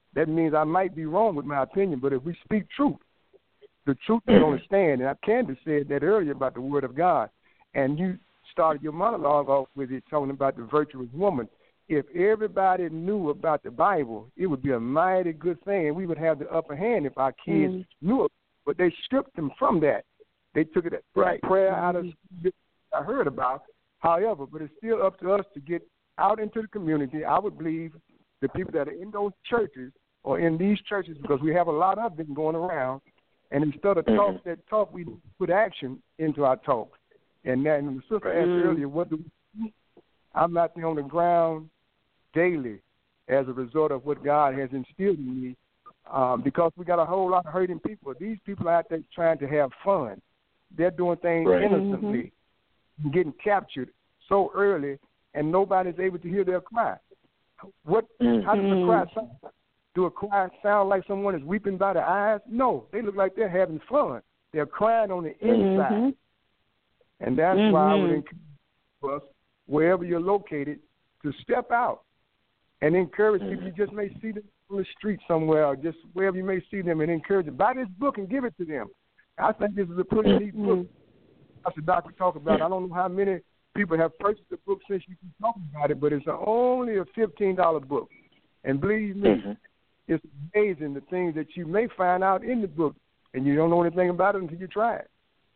that means I might be wrong with my opinion. But if we speak truth, the truth is going to stand. And Candace said that earlier about the Word of God. And you started your monologue off with it talking about the virtuous woman. If everybody knew about the Bible, it would be a mighty good thing. We would have the upper hand if our kids mm. knew it. But they stripped them from that. They took it right. prayer out of I heard about. However, but it's still up to us to get out into the community. I would believe the people that are in those churches or in these churches, because we have a lot of them going around, and instead of mm-hmm. talk that talk, we put action into our talk. And then the sister asked mm-hmm. earlier, what do we do? I'm out there on the ground daily as a result of what God has instilled in me, um, because we got a whole lot of hurting people. These people out there trying to have fun. They're doing things right. innocently, mm-hmm. getting captured so early, and nobody's able to hear their cry. What? Mm-hmm. How does a cry sound? Do a cry sound like someone is weeping by the eyes? No, they look like they're having fun. They're crying on the inside, mm-hmm. and that's mm-hmm. why I would encourage us, wherever you're located, to step out and encourage mm-hmm. people. You just may see them on the street somewhere, or just wherever you may see them, and encourage them. Buy this book and give it to them. I think this is a pretty neat mm-hmm. book. That's the doctor talk about. I don't know how many people have purchased the book since you've been talking about it, but it's only a fifteen dollar book. And believe me, mm-hmm. it's amazing the things that you may find out in the book, and you don't know anything about it until you try it.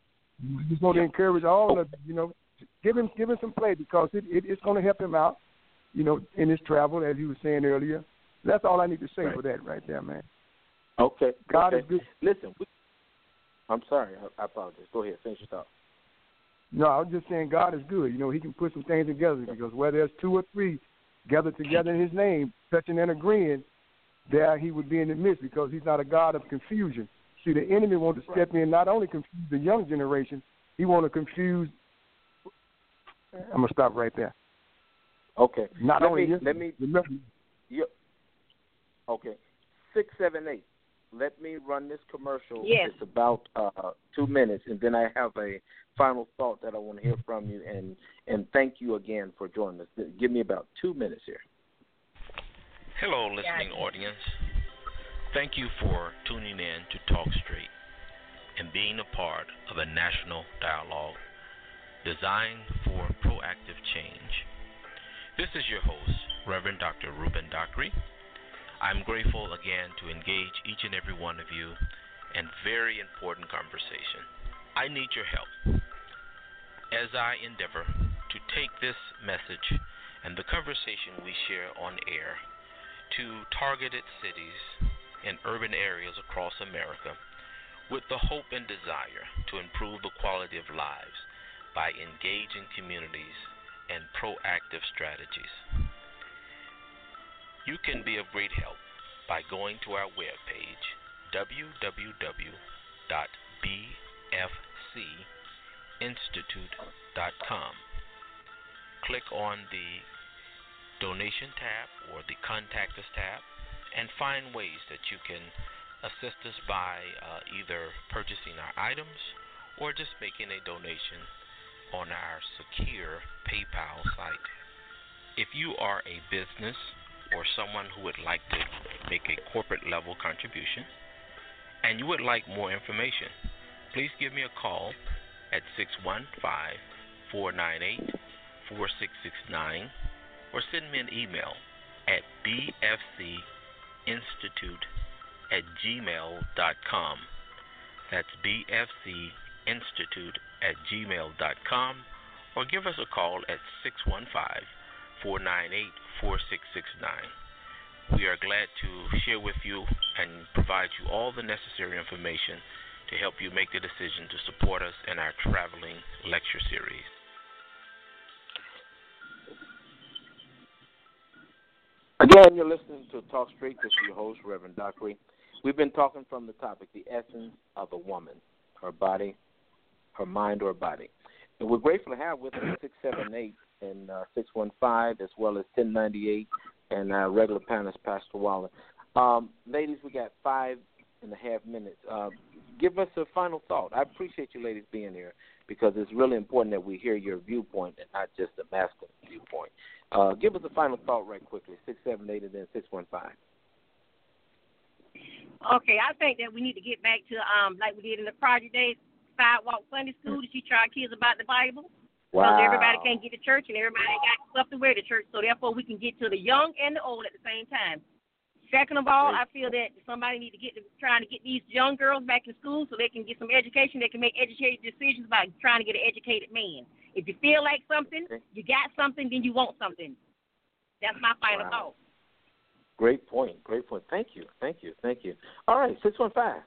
I just want to encourage all of you, you know, give him give him some play, because it, it it's going to help him out, you know, in his travel, as you were saying earlier. That's all I need to say right. for that right there, man. Okay. God okay. is good. Listen, we, I'm sorry. I, I apologize. Go ahead. Finish your thought. No, I was just saying God is good. You know, he can put some things together, because where there's two or three gathered together in his name, touching and agreeing, there he would be in the midst, because he's not a God of confusion. See, the enemy wants to step in, not only confuse the young generation, he want to confuse. I'm going to stop right there. Okay. Not let only me, you, let me, remember. You, okay. Six, seven, eight. Let me run this commercial. Yes. It's about uh, two minutes, and then I have a final thought that I want to hear from you, and, and thank you again for joining us. Give me about two minutes here. Hello, listening audience. Thank you for tuning in to Talk Straight and being a part of a national dialogue designed for proactive change. This is your host, Reverend Doctor Ruben Dockery. I'm grateful again to engage each and every one of you in very important conversation. I need your help as I endeavor to take this message and the conversation we share on air to targeted cities and urban areas across America with the hope and desire to improve the quality of lives by engaging communities and proactive strategies. You can be of great help by going to our webpage, w w w dot b f c institute dot com. Click on the donation tab or the contact us tab and find ways that you can assist us by uh, either purchasing our items or just making a donation on our secure PayPal site. If you are a business or someone who would like to make a corporate level contribution and you would like more information, please give me a call at six one five, four nine eight, four six six nine or send me an email at b f c institute at gmail dot com. That's b f c institute at gmail dot com, or give us a call at six one five, four nine eight, four six six nine. We are glad to share with you and provide you all the necessary information to help you make the decision to support us in our traveling lecture series. Again, you're listening to Talk Straight. This is your host, Reverend Dockery. We've been talking from the topic, the essence of a woman, her body, her mind or body. And we're grateful to have with us six seven eight and uh, six one five, as well as ten ninety-eight, and uh, regular panelist, Pastor Waller. Um, ladies, we got five and a half minutes. Uh, give us a final thought. I appreciate you ladies being here, because it's really important that we hear your viewpoint and not just the masculine viewpoint. Uh, give us a final thought right quickly, six seven eight and then six one five. Okay, I think that we need to get back to um like we did in the Project Days sidewalk Sunday school to teach our kids about the Bible. Wow. Because everybody can't get to church and everybody ain't got stuff to wear to church, so therefore we can get to the young and the old at the same time. Second of all, I feel that somebody need to get to trying to get these young girls back in school so they can get some education. They can make educated decisions about trying to get an educated man. If you feel like something, you got something, then you want something. That's my final Wow. thought. Great point. Great point. Thank you. Thank you. Thank you. All right, six one five.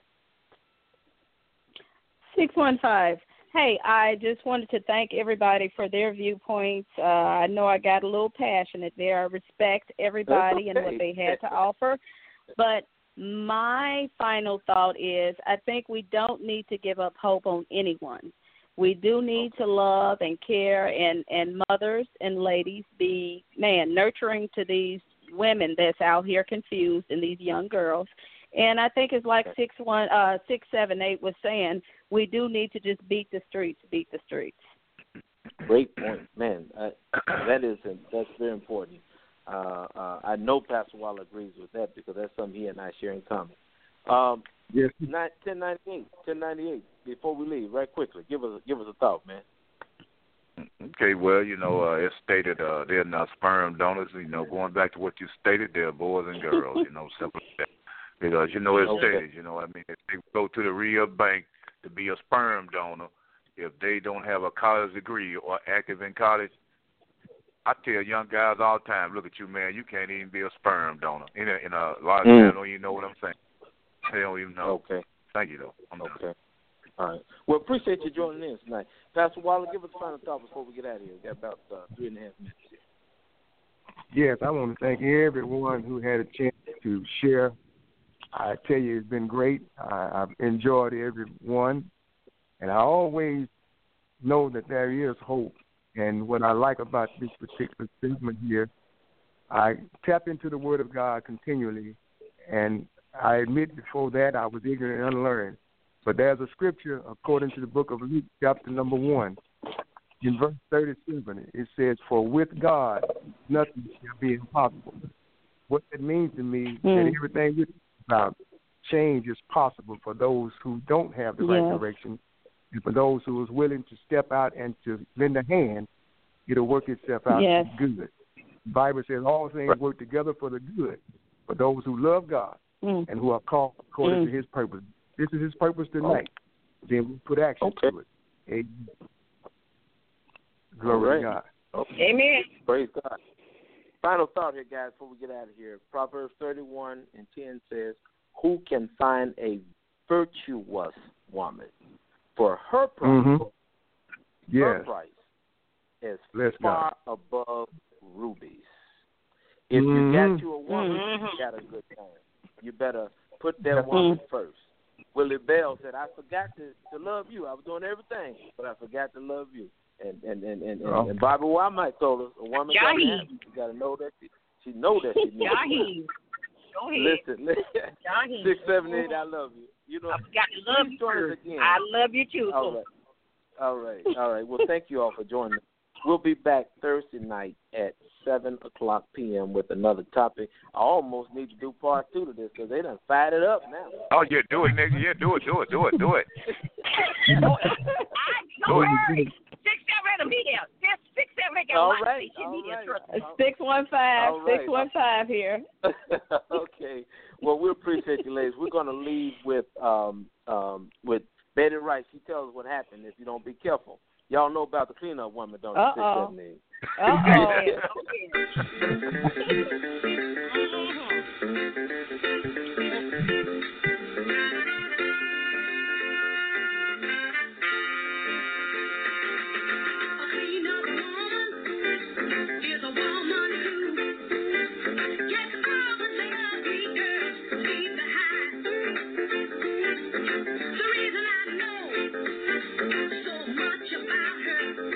six one five. Hey, I just wanted to thank everybody for their viewpoints. Uh, I know I got a little passionate there. I respect everybody That's and okay. what they had to offer. But my final thought is I think we don't need to give up hope on anyone. We do need to love and care and, and mothers and ladies be, man, nurturing to these women that's out here confused and these young girls. And I think it's like six one uh six seven eight was saying, we do need to just beat the streets, beat the streets. Great point, man. Uh, that is that's very important. Uh, uh, I know Pastor Waller agrees with that because that's something he and I share in common. Um, Yes. ten ninety-eight, ten ninety-eight. Before we leave, right quickly, give us give us a thought, man. Okay, well, you know, uh, it's stated uh, they're not sperm donors. You know, going back to what you stated, they're boys and girls. You know, simple as that. Because you know it's Okay. stated. You know, what I mean, if they go to the real bank to be a sperm donor, if they don't have a college degree or active in college, I tell young guys all the time, look at you, man, you can't even be a sperm donor. In a, in a lot of Mm. times, don't even know what I'm saying. They don't even know. Okay. Thank you, though. I'm done. Okay. All right. Well, appreciate you joining in tonight. Pastor Waller, give us a final thought before we get out of here. We got about uh, three and a half minutes here. Yes, I want to thank everyone who had a chance to share. I tell you, it's been great. I, I've enjoyed every one, and I always know that there is hope. And what I like about this particular statement here, I tap into the Word of God continually, and I admit before that I was ignorant and unlearned. But there's a scripture, according to the book of Luke, chapter number one, in verse thirty-seven, it says, "For with God nothing shall be impossible." What that means to me, Mm. that everything we're talking about, change is possible for those who don't have the right Yes. direction, and for those who is willing to step out and to lend a hand, it'll work itself out Yes. for good. The Bible says all things work together for the good for those who love God Mm. and who are called according Mm. to His purpose. This is His purpose tonight. Then we put action Okay. to it. Amen. Glory to All right. God. Okay. Amen. Praise God. Final thought here, guys, before we get out of here. Proverbs thirty-one and ten says, "Who can find a virtuous woman? For her price, Mm-hmm. her Yes. price is Bless far God. above rubies." If you Mhm. got you a woman, Mhm. you got a good time. You better put that woman first. Willie Bell said, "I forgot to, to love you. I was doing everything, but I forgot to love you." And and and and, and, Oh. and Bobby Womack told us, "A woman got to Jaheim. have, you got to know that she, she know that she needs you." Jaheim. Go ahead. Listen, listen. Jaheim. Six seven eight, I love you. You know, I forgot to love please you join us first. again. I love you too. All right. All right. All right. Well, thank you all for joining us. We'll be back Thursday night at seven o'clock p.m. with another topic. I almost need to do part two to this because they done fired it up now. Oh, yeah, do it, nigga. Yeah, do it, do it, do it, do it. Don't Do it. worry. Six seven will be there. Six six seven ain't got All a lot to right, say. She'll all be there. right. Trust me. Six one five, All right. six one five here. Okay. Well, we appreciate you, ladies. We're going to leave with um, um, with Betty Rice. She tells us what happened if you don't be careful. Y'all know about the cleanup woman, don't you? Uh-oh. Six, seven, eight. Uh-oh.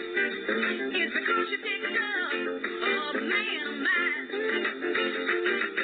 It's because she takes care of a man of mine.